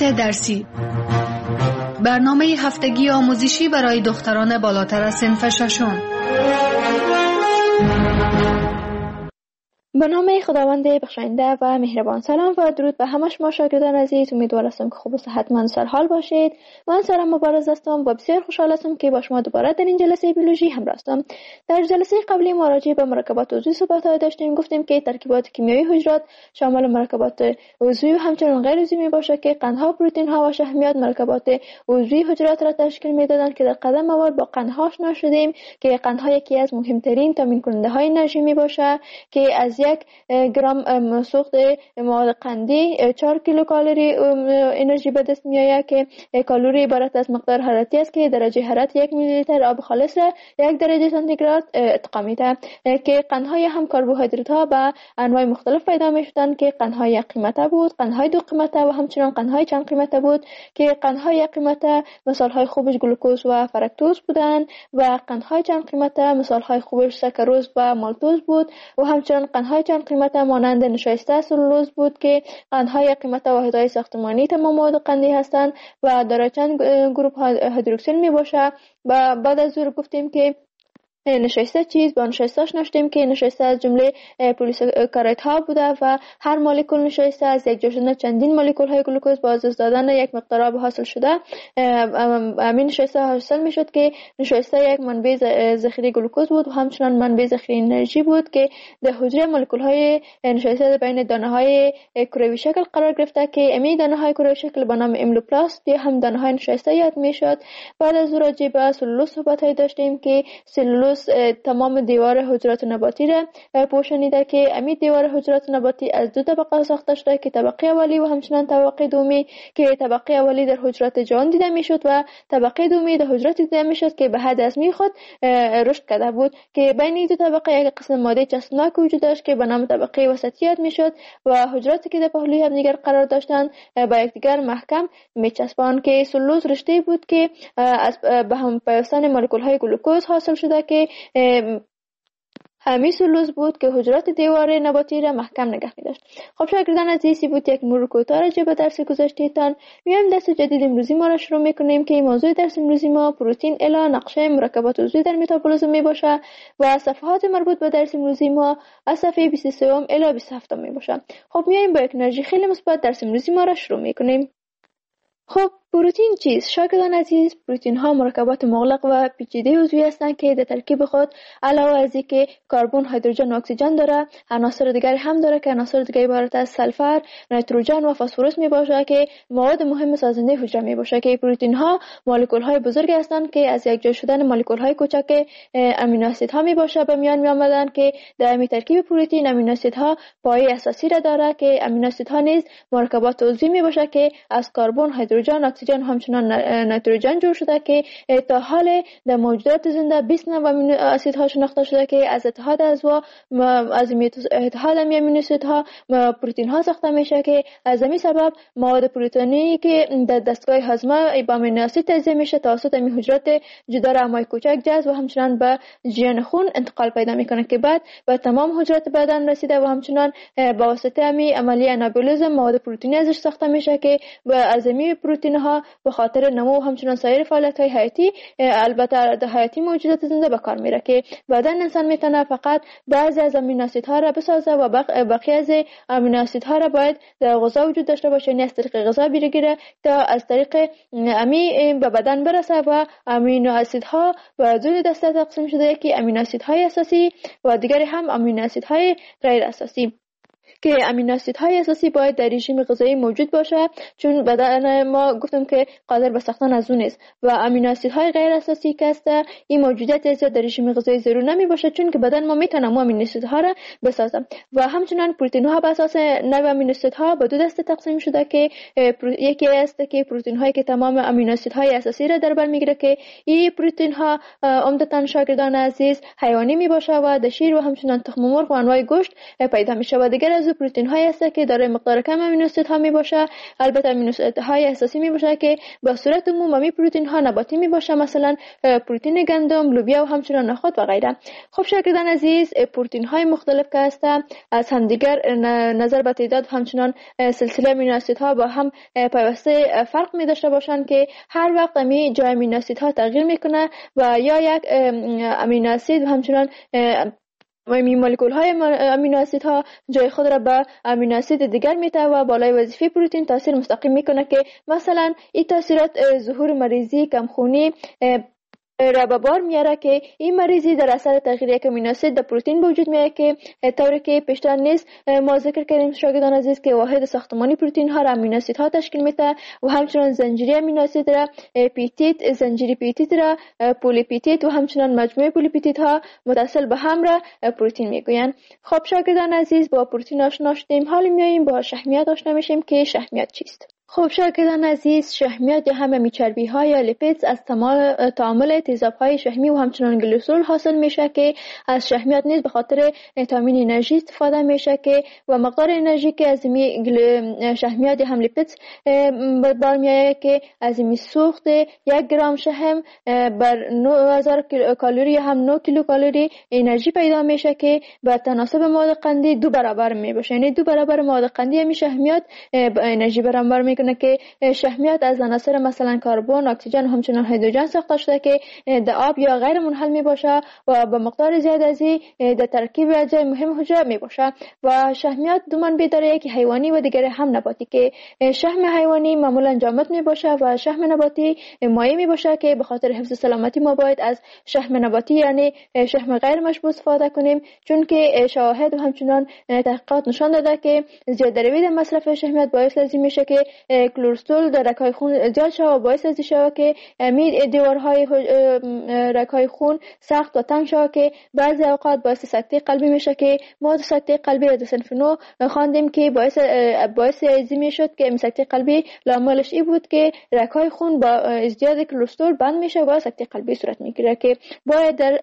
درسی، برنامه هفتگی آموزشی برای دختران بالاتر از صنف ششم. به نام خداوند بخشاینده و مهربان. سلام و درود به همه شما شاگردان عزیز. امیدوار هستم که خوب و صحتمند سر حال باشید. من سارا مبارز هستم و بسیار خوشحال هستم که با شما دوباره در این جلسه بیولوژی همراه هستم. در جلسه قبلی ما راجع به مرکبات عضوی صحبت داشتیم. گفتیم که ترکیبات کیمیایی حجرات شامل مرکبات عضوی و همچنین غیر عضوی میباشه که قندها، پروتئین ها و شحمیات مرکبات عضوی حجرات را تشکیل میدادند که در قدم اول با قندها آشنا شدیم که قندها یکی از مهمترین تامین کننده های انرژی میباشه که از 1 گرم سوخت مواد قندی 4 کیلوکالری انرژی به دست میآید که کالری عبارت از مقدار حرارتی است که درجه حرارت 1 میلی لیتر آب خالص 1 درجه سانتیگراد ارتقا میده که قندهای هم کربوهیدرات ها به انواع مختلف پیدا میشدند که قندهای یک قیمته بود، قندهای دو قیمته و همچنین قندهای چند قیمته بود که قندهای یک قیمته مثال های خوبش گلوکوز و فرکتوز بودند و قندهای چند قیمته مثال های خوبش سکروز و مالتوز بود و همچنین قندهای چند قیمته مانند نشایسته سلولوز بود که قندهای قیمته واحدهای ساختمانی تمام مواد قندی هستند و دارای چند گروپ هیدروکسیل می باشه. و بعد از ظهر گفتیم که نشایسته چیز با نشایسته شناختیم که نشایسته از جمله پلیساکارید ها بوده و هر مولکول نشایسته از یک جا شدن چندین مولکول های گلوکوز با از دادن یک مقدار آب حاصل شده. همین نشایسته حاصل می شد که نشایسته یک منبع ذخیره گلوکوز بود و همچنان منبع ذخیره انرژی بود که در حجره مولکول های نشایسته بین دانه های کروی شکل قرار گرفته که امی دانه های کروی شکل به نام املوپلاست یا هم دانه های نشایسته یاد می شد. بعد از راجع به سلولوز صحبت داشتیم که سلولوز تمام دیوار حجرات نباتی را پوشانیده که امی دیوار حجرات نباتی از دو طبقه ساخته شده که طبقه اولی و همچنان طبقه دومی که طبقه اولی در حجرات جان دیده میشد و طبقه دومی در حجرات دیده میشد که به حد از خود رشد کرده بود که بین دو طبقه یک قسم ماده چسبناک وجود داشت که به نام طبقه وسطی یاد میشد و حجراتی که در پهلوی همدیگر قرار داشتند با یکدیگر محکم میچسباند که سلولوز رشته بود که از به هم پیوستن مولکول های گلوکوز حاصل شده که همین سلولوز بود که حجرات دیوار نباتی را محکم نگه می‌داشت. خب شاگردان عزیزی بود یک مرور کوتاه راجع به درس گذشته‌تان. میایم درس جدید امروزی ما را شروع می‌کنیم که موضوع درس امروزی ما پروتئین الی نقشه مرکبات عضوی در متابولیسم میباشه و صفحات مربوط به درس امروزی ما از صفحه 23 الی 27 میباشه. خب میایم با یک انرژی خیلی مثبت درس امروزی ما را شروع می‌کنیم. خب پروتئین چیست؟ شاگردان عزیز، پروتئین ها مرکبات مغلق و پیچیده عضوی هستند که در ترکیب خود علاوه از اینکه کربن، هیدروژن و اکسیژن داره، عناصر دیگری هم داره که عناصر دیگری عبارت از سلفر، نیتروژن و فسفرس میباشه که مواد مهم سازنده حجره میباشه که پروتئین ها مولکول های بزرگی هستند که از یک جا شدن مولکول های کوچک امینو اسید ها میباشه به میان میآمدند که در می ترکیب پروتئین امینو اسید ها پایه اساسی را داره که امینو اسید ها نیز مرکبات عضوی میباشه که از کربن، هیدروژن، اکسیژن همچنان نیتروژن جور شده که تا حال در موجودات زنده 20 نوع امینو اسیدها شناخته شده که از اتحاد اتحاد امینو اسیدها پروتئین ها ساخته میشه که از همین سبب مواد پروتئینی که در دستگاه هاضمه با امینو اسید تجزیه میشه توسط این حجرات جدار امای کوچک جذب و همچنان به جریان خون انتقال پیدا میکنه که بعد به تمام حجرات بدن رسیده و همچنان با واسطه همین عملیه انابولیزم مواد پروتئینی ازش ساخته میشه که به ارزمی پروتئین ها به خاطر نمو و همچنان سایر فعالیت‌های حیاتی البته در حیاتی موجودات زنده به کار میره که بدن انسان میتونه فقط بعضی از امینو اسیدها را بسازه و بقیه از امینو اسیدها را باید در غذا وجود داشته باشه، یعنی از طریق غذا بگیره تا از طریق امی به بدن برسه و امینو اسیدها به دو دسته تقسیم شده که امینو اسیدهای اساسی و دیگری هم امینو اسیدهای غیر اساسی که امینو اسیدهای اساسی باید در رژیم غذایی موجود باشه چون بدن ما گفتم که قادر به ساختن از اون است و امینو اسیدهای غیر اساسی که است این موجودیت زیاد در رژیم غذایی ضرور نمی باشه چون که بدن ما میتونه امینو اسیدها را بسازه و همچنین پروتئین ها به اساس نوع امینو اسیدها به دو دسته تقسیم شده که یکی است که پروتئین هایی که تمام امینو اسیدهای اساسی را در بر میگیره که این پروتئین ها عمدتاً شاگردان عزیز حیوانی می باشه و در شیر و همچنین تخم مرغ و انواع گوشت پیدا میشه و دیگر از بعضی پروتئین های هست که دارای مقدار کم امینو اسیدها می باشه. البته امینو اسیدهای اساسی می باشه که به صورت عمومی پروتئین ها نباتی می باشه، مثلا پروتئین گندم، لوبیا و همچنین نخود و غیره. خب شاگردان عزیز، پروتئین های مختلف که هستند از همدیگر نظر به تعداد همچنان سلسله امینو اسیدها با هم پیوسته فرق می داشته باشند که هر وقت امی جای امینو اسیدها تغییر میکنه و یا یک امینو اسید و همچنان مولکول های امینو اسیدها جای خود را به امینو اسید دیگر میده و بالای وظیفه پروتئین تاثیر مستقیم میکنه که مثلا این تاثیرات ظهور مریضی، کمخونی را به بار میاره که این مریضی در اثر تغییر یک امینو اسید در پروتئین به وجود میاد که طوری که پیشتر نیز ما ذکر کردیم شاگردان عزیز که واحد ساختمانی پروتئین ها را امینو اسیدها تشکیل میده و همچنین زنجیره امینو اسید را پپتید، زنجیره پپتید را پلیپپتید و همچنین مجموعه پلیپپتیدها متصل به هم را پروتئین میگویند. خب شاگردان عزیز، با پروتئین آشنا شدیم، حالا میایم با شحمیات آشنا میشیم که شحمیات چیست. خب شاگردان عزیز، شحمیات یا همه چربی ها یا لیپیدز از تعامل تیزاب های شحمی و همچنان گلیسرول حاصل میشه که از شحمیات نیز به خاطر تامین انرژی استفاده میشه که و مقدار انرژی که از این شحمیات یا هم لیپیدز برمیآید که از این سوخت 1 گرم شحم بر 9000 کالری یا هم 9 کیلو کالری انرژی پیدا میشه که به تناسب مواد قندی 2 برابر میشه. یعنی 2 برابر مواد قندی همین شحمیات انرژی برابر میکنه که شحمیات از عناصر مثلا کربن، اکسیژن و همچنین هیدروژن ساخته شده که در آب یا غیر منحل می باشه و به مقدار زیاد از این در ترکیب اجزای مهم حجره می باشه. و شحمیات دو منبع داره، یکی حیوانی و دیگری هم نباتی که شحم حیوانی معمولا جامد می باشه و شحم نباتی مایع می باشه که به خاطر حفظ سلامتی ما باید از شحم نباتی یعنی شحم غیر مشبوع استفاده کنیم، چون که شواهد و همچنین تحقیقات نشان داده که زیاد روی در مصرف شحمیات باعث لازم میشه که کلسترول در رگ‌های خون زیاد شود و باعث از شود که دیوارهای رگ‌های خون سخت و تنگ شود که بعضی اوقات باعث سکته قلبی میشه که ما سکته قلبی را در صنف 9 خواندیم که باعث ازی میشد که سکته قلبی لاملش این بود که رگ‌های خون با ازدیاد کلسترول بند میشه و سکته قلبی صورت میگیره که باید در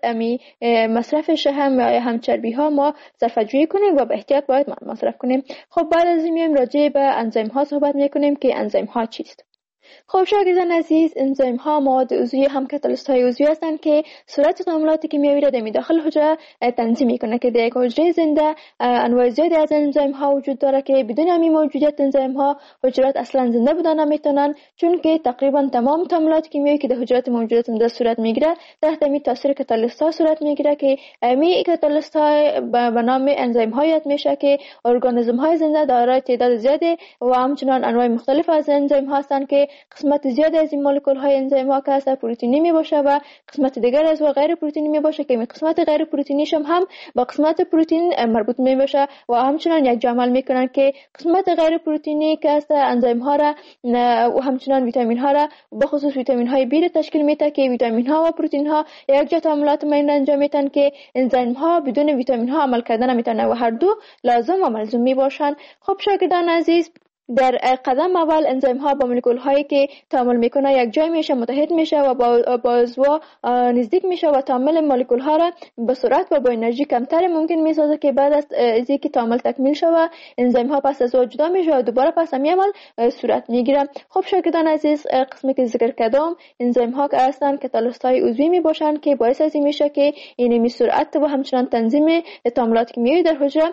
مصرف شحم یا هم چربی ها ما صرفه‌جویی کنیم و به احتیاط باید مصرف کنیم. خب بعد از این میایم راجع به انزیم ها صحبت میکنیم که انزیم ها چیست. خب شاگردان عزیز، انزیم ها مواد عضوی هم کاتالیست های عضوی هستند که سرعت تعاملات کیمیایی را در داخل حجره تنظیم میکنه که در یک حجره زنده انواع زیادی از انزیم ها وجود داره که بدون همین موجودیت انزیم ها حجرات اصلا زنده بودن نمیتونن، چون که تقریبا تمام تعاملات کیمیایی که در حجرات موجودات زنده صورت میگیره تحت همین تاثیر کاتالیست ها صورت میگیره که همین کاتالیست ها به نام انزیم ها یاد میشه که ارگانیسم های زنده دارای تعداد زیادی و همچنین انواع مختلف از انزیم ها هستند که قسمت زیاد از این مولکول های انزیم ها که هست پروتئینی می باشه و قسمت دیگر از غیر پروتئینی می باشه که این قسمت غیر پروتئینیش هم با قسمت پروتئین مربوط می باشه و همچنین یک جا عمل میکنن که قسمت غیر پروتئینی که هست انزیم ها را و همچنین ویتامین ها را به خصوص ویتامین های بی را تشکیل میده که ویتامین ها و پروتئین ها یک جا تعاملات مین انجام میدن که انزیم ها بدون ویتامین ها عمل کردن نمیتونه و هر دو لازم و ملزوم می باشن. خب شاگردان عزیز، در قدم اول انزیم ها با مولکول هایی که تعامل میکنه یک جای میشه، متحد میشه و با عضو نزدیک میشه و تعامل مولکول ها را به سرعت و با انرژی کمتر ممکن میسازه که بعد از اینکه تعامل تکمیل شود انزیم ها پس از جدا میشه و دوباره پس همین عمل صورت میگیره. خب شاگردان عزیز، قسمی که ذکر کردم انزیم ها که هستن کاتالیست های عضوی میباشن که باعث از این میشه که این سرعت و همچنین تنظیم تعاملات کیمیایی در حجره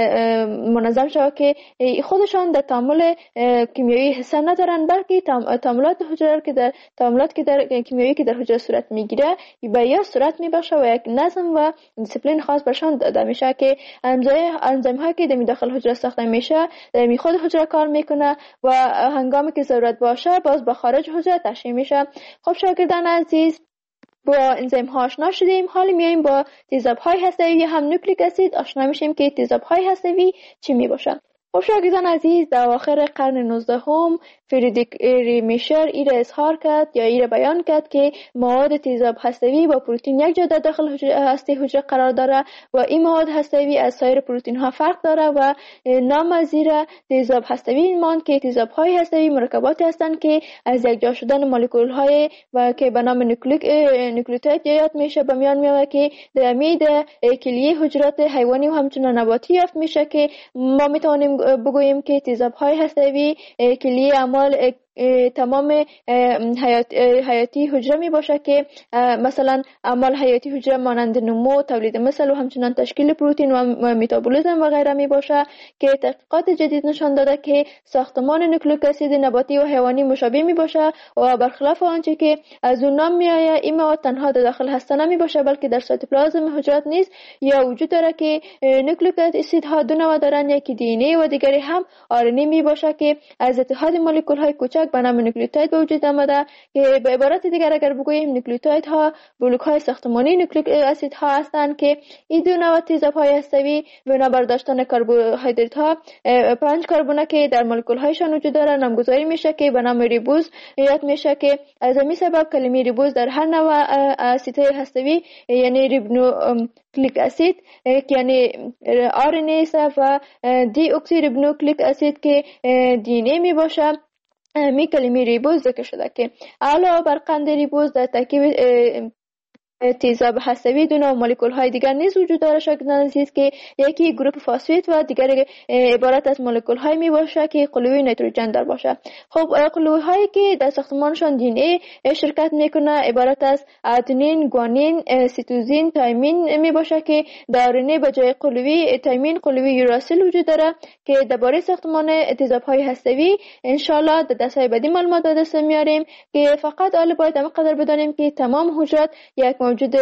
منظم شود که خودشان در تعامل کیمیایی حصه ندارن، بلکه تعاملات حجره که در کیمیایی که در حجره صورت میگیره به یا صورت میبخشه و یک نظم و دیسپلین خاص برشان داده میشه که انزیم هایی که در داخل حجره ساخته میشه در خود حجره کار میکنه و هنگامی که ضرورت باشه باز به خارج حجره تشریح میشه. خب شاگردان عزیز، با انزیم ها آشنا شدیم، حالا میایم با تیزاب های هسته‌ای یا هم نوکلیک اسید آشنا میشیم که تیزاب های هسته‌ای چی میباشن. خب شاگردان عزیز، در آخر قرن 19 فریدریک میشر ایره اظهار کرد یا ایره بیان کرد که مواد تیزاب هسته‌ای با پروتئین یک جا در داخل هسته حجره قرار داره و این مواد هسته‌ای از سایر پروتئین ها فرق داره و نام از زیر تیزاب هسته‌ای ماند که تیزاب های هسته‌ای مرکباتی هستند که از یک جا شدن مولکول های و که به نام نوکلیوتید یاد میشه به میان میاد که در امید کلیه حجرات حیوانی و همچنین نباتی یافت میشه که ما میتونیم بگوییم که تیزاب های هسته‌ای کلیه اعمال تمام حیاتی حجره می باشه که مثلا اعمال حیاتی حجره مانند نمو، تولید مثل و همچنان تشکیل پروتئین و متابولیسم و غیره می باشه که تحقیقات جدید نشان داده که ساختمان نوکلیک اسید نباتی و حیوانی مشابه می باشه و برخلاف آنچه که از اون نام می آید این مواد تنها در داخل هسته نمی باشه بلکه در سایتوپلازم حجرات نیز یا وجود داره که نوکلیک اسید ها دو نوع دارن، یکی دی ان ای و دیگری هم آر ان ای می باشه که از اتحاد مولکول های کوچک به نام نوکلیوتید به وجود آمده که به عبارت دیگر اگر بگوییم نوکلیوتید ها بلوک های ساختمانی نوکلیک اسید ها هستند که این دو نوع تیزاب های هسته‌ای بنابر داشتن کربوهیدرات ها 5 کربن که در مولکول هایشان وجود داره نامگذاری میشه که به نام ریبوز یاد میشه که از همین سبب کلمه ریبوز در هر نوع اسیدهای هسته‌ای یعنی ریبونوکلیک اسید یعنی آر ان ای و دی اکسی ریبونوکلیک اسید که دی ان ای می باشه می کلمه ریبوز ذکر شده که علاوه بر قند ریبوز در ترکیب تیزاب هسته‌ای دو نوع مولکول های دیگر نیز وجود داره شاگردان عزیز که یکی گروپ فسفید و دیگر عبارت از مولکول های می باشه که قلوی نیتروژن دار باشه. خب قلوی هایی که در ساختمانشان دی ان ای شرکت میکنه عبارت از ادنین، گوانین، سیتوزین، تایمین می باشه که در آر ان ای به جای قلوی تایمین قلوی یوراسیل وجود داره که درباره ساختمان تیزاب های هسته‌ای ان شاء الله در درس‌های بعدی معلومات به دست میاریم که فقط حالا باید همینقدر بدانیم که تمام حجرات یک موجود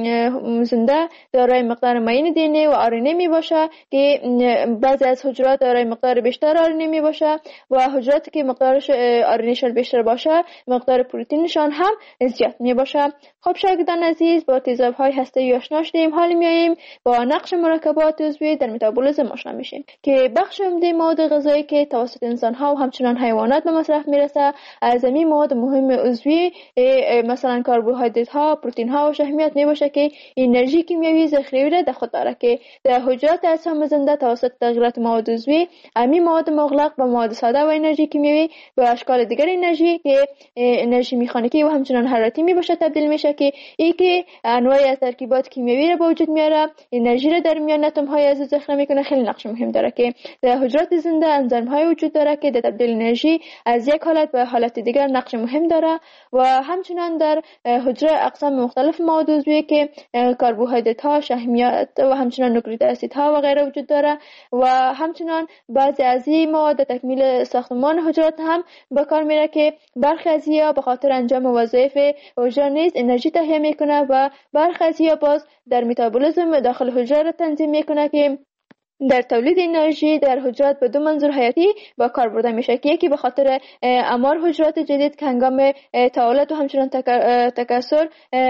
زنده دارای مقدار معین دی ان ای و آر ان ای می باشه که بعضی از حجرات دارای مقدار بیشتر آر ان ای می باشه و حجراتی که مقدارش آر ان ایشان بیشتر باشه مقدار پروتئینشان هم زیاد می باشه. خب شاگردان عزیز با تیزاب های هسته‌ای آشنا شدیم، حالا میایم با نقش مرکبات عضوی در متابولیسم آشنا میشیم که بخش عمده مواد غذایی که توسط انسان ها و همچنان حیوانات به مصرف میرسه از همین مواد مهم عضوی مثلا کربوهیدرات ها، پروتئین ها و شحمیات می باشه که انرژی کیمیایی ذخیره را در خود داره که در حجرات اجسام زنده توسط تغییرات مواد عضوی همین مواد مغلق به مواد ساده و انرژی کیمیایی و اشکال دیگر انرژی که انرژی مکانیکی و همچنان حرارتی می باشه تبدیل میشه که این که انواعی از ترکیبات کیمیایی را به وجود میاره، انرژی را در میان اتم های از ذخیره میکنه. خیلی نقش مهم داره که در حجرات زنده انزیم های وجود داره که در تبدیل انرژی از یک حالت به حالت دیگر نقش مهم داره و همچنان در حجره اقسام مختلف مواد عضوی که کربوهیدرات ها، شحمیات و همچنان نوکلیک اسید ها و غیره وجود داره و همچنان بعضی از این مواد تکمیل ساختمان حجرات هم به کار میره که برخی از اینها به خاطر انجام وظایف حجره نیز انرژی تهیه میکنه و برخی از اینها باز در متابولیسم داخل حجره را تنظیم میکنه که در تولید انرژی در حجرات به دو منظور حیاتی با کار برده میشه که یکی به خاطر اعمار حجرات جدید که هنگام تولد و همچنان تکثر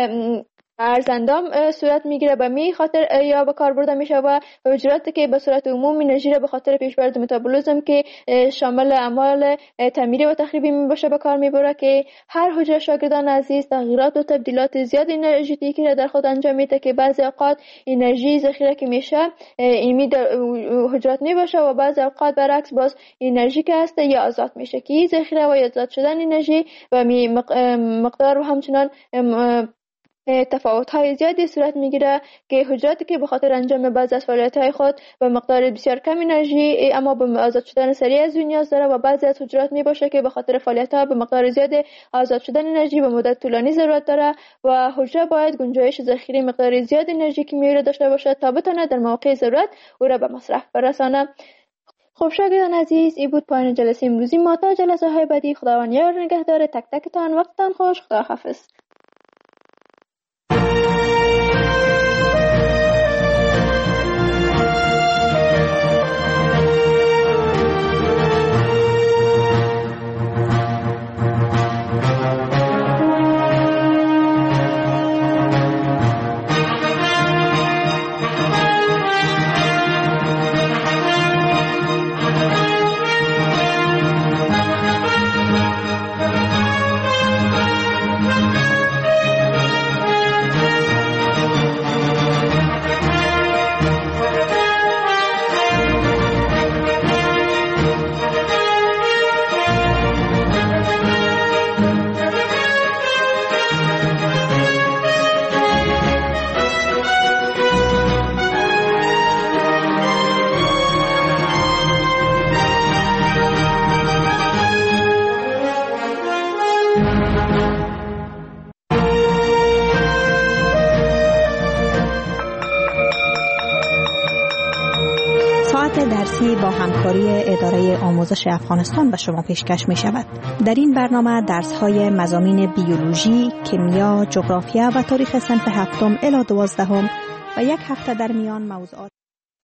ارزاندام صورت میگیره به می خاطر یا به کار برده میشه و حجراتی که به صورت عموم انرژی را به خاطر پیشبرد متابولیسم که شامل اعمال تعمیری و تخریبی می باشه به کار میبره که هر حجره شاگردان عزیز تغییرات و تبدیلات زیاد انرژیتیکی را در خود انجام میده که بعضی اوقات انرژی ذخیره که میشه ایمی در حجرات میباشه و بعضی اوقات برعکس باز انرژی که هست یا آزاد میشه که ذخیره و آزاد شدن انرژی و مقدار و همچنان تفاوت‌های زیادی صورت میگیره که حجراتی که به خاطر انجام بعضی از فعالیت‌های خود به مقدار بسیار کم انرژی اما به آزاد شدن سریع از نیاز داره و بعضی از حجرات میباشه که به خاطر فعالیت‌ها به مقدار زیاد آزاد شدن انرژی به مدت طولانی ضرورت داره و حجره باید گنجایش ذخیره مقدار زیاد انرژی کیمیایی داشته باشه تا بتونه در مواقع ضرورت او را به مصرف برسانه. خب شاگردان عزیز این بود پایان جلسه امروزی ما. تا جلسه های بعدی خداوند یار نگهدار تک تکتان. وقتتان خوش. خدا حافظ. ساعت درسی با همکاری اداره آموزش افغانستان به شما پیشکش می شود. در این برنامه درس‌های مضامین بیولوژی، کیمیا، جغرافیا و تاریخ صنف 7 الی 12 و یک هفته در میان موضوعات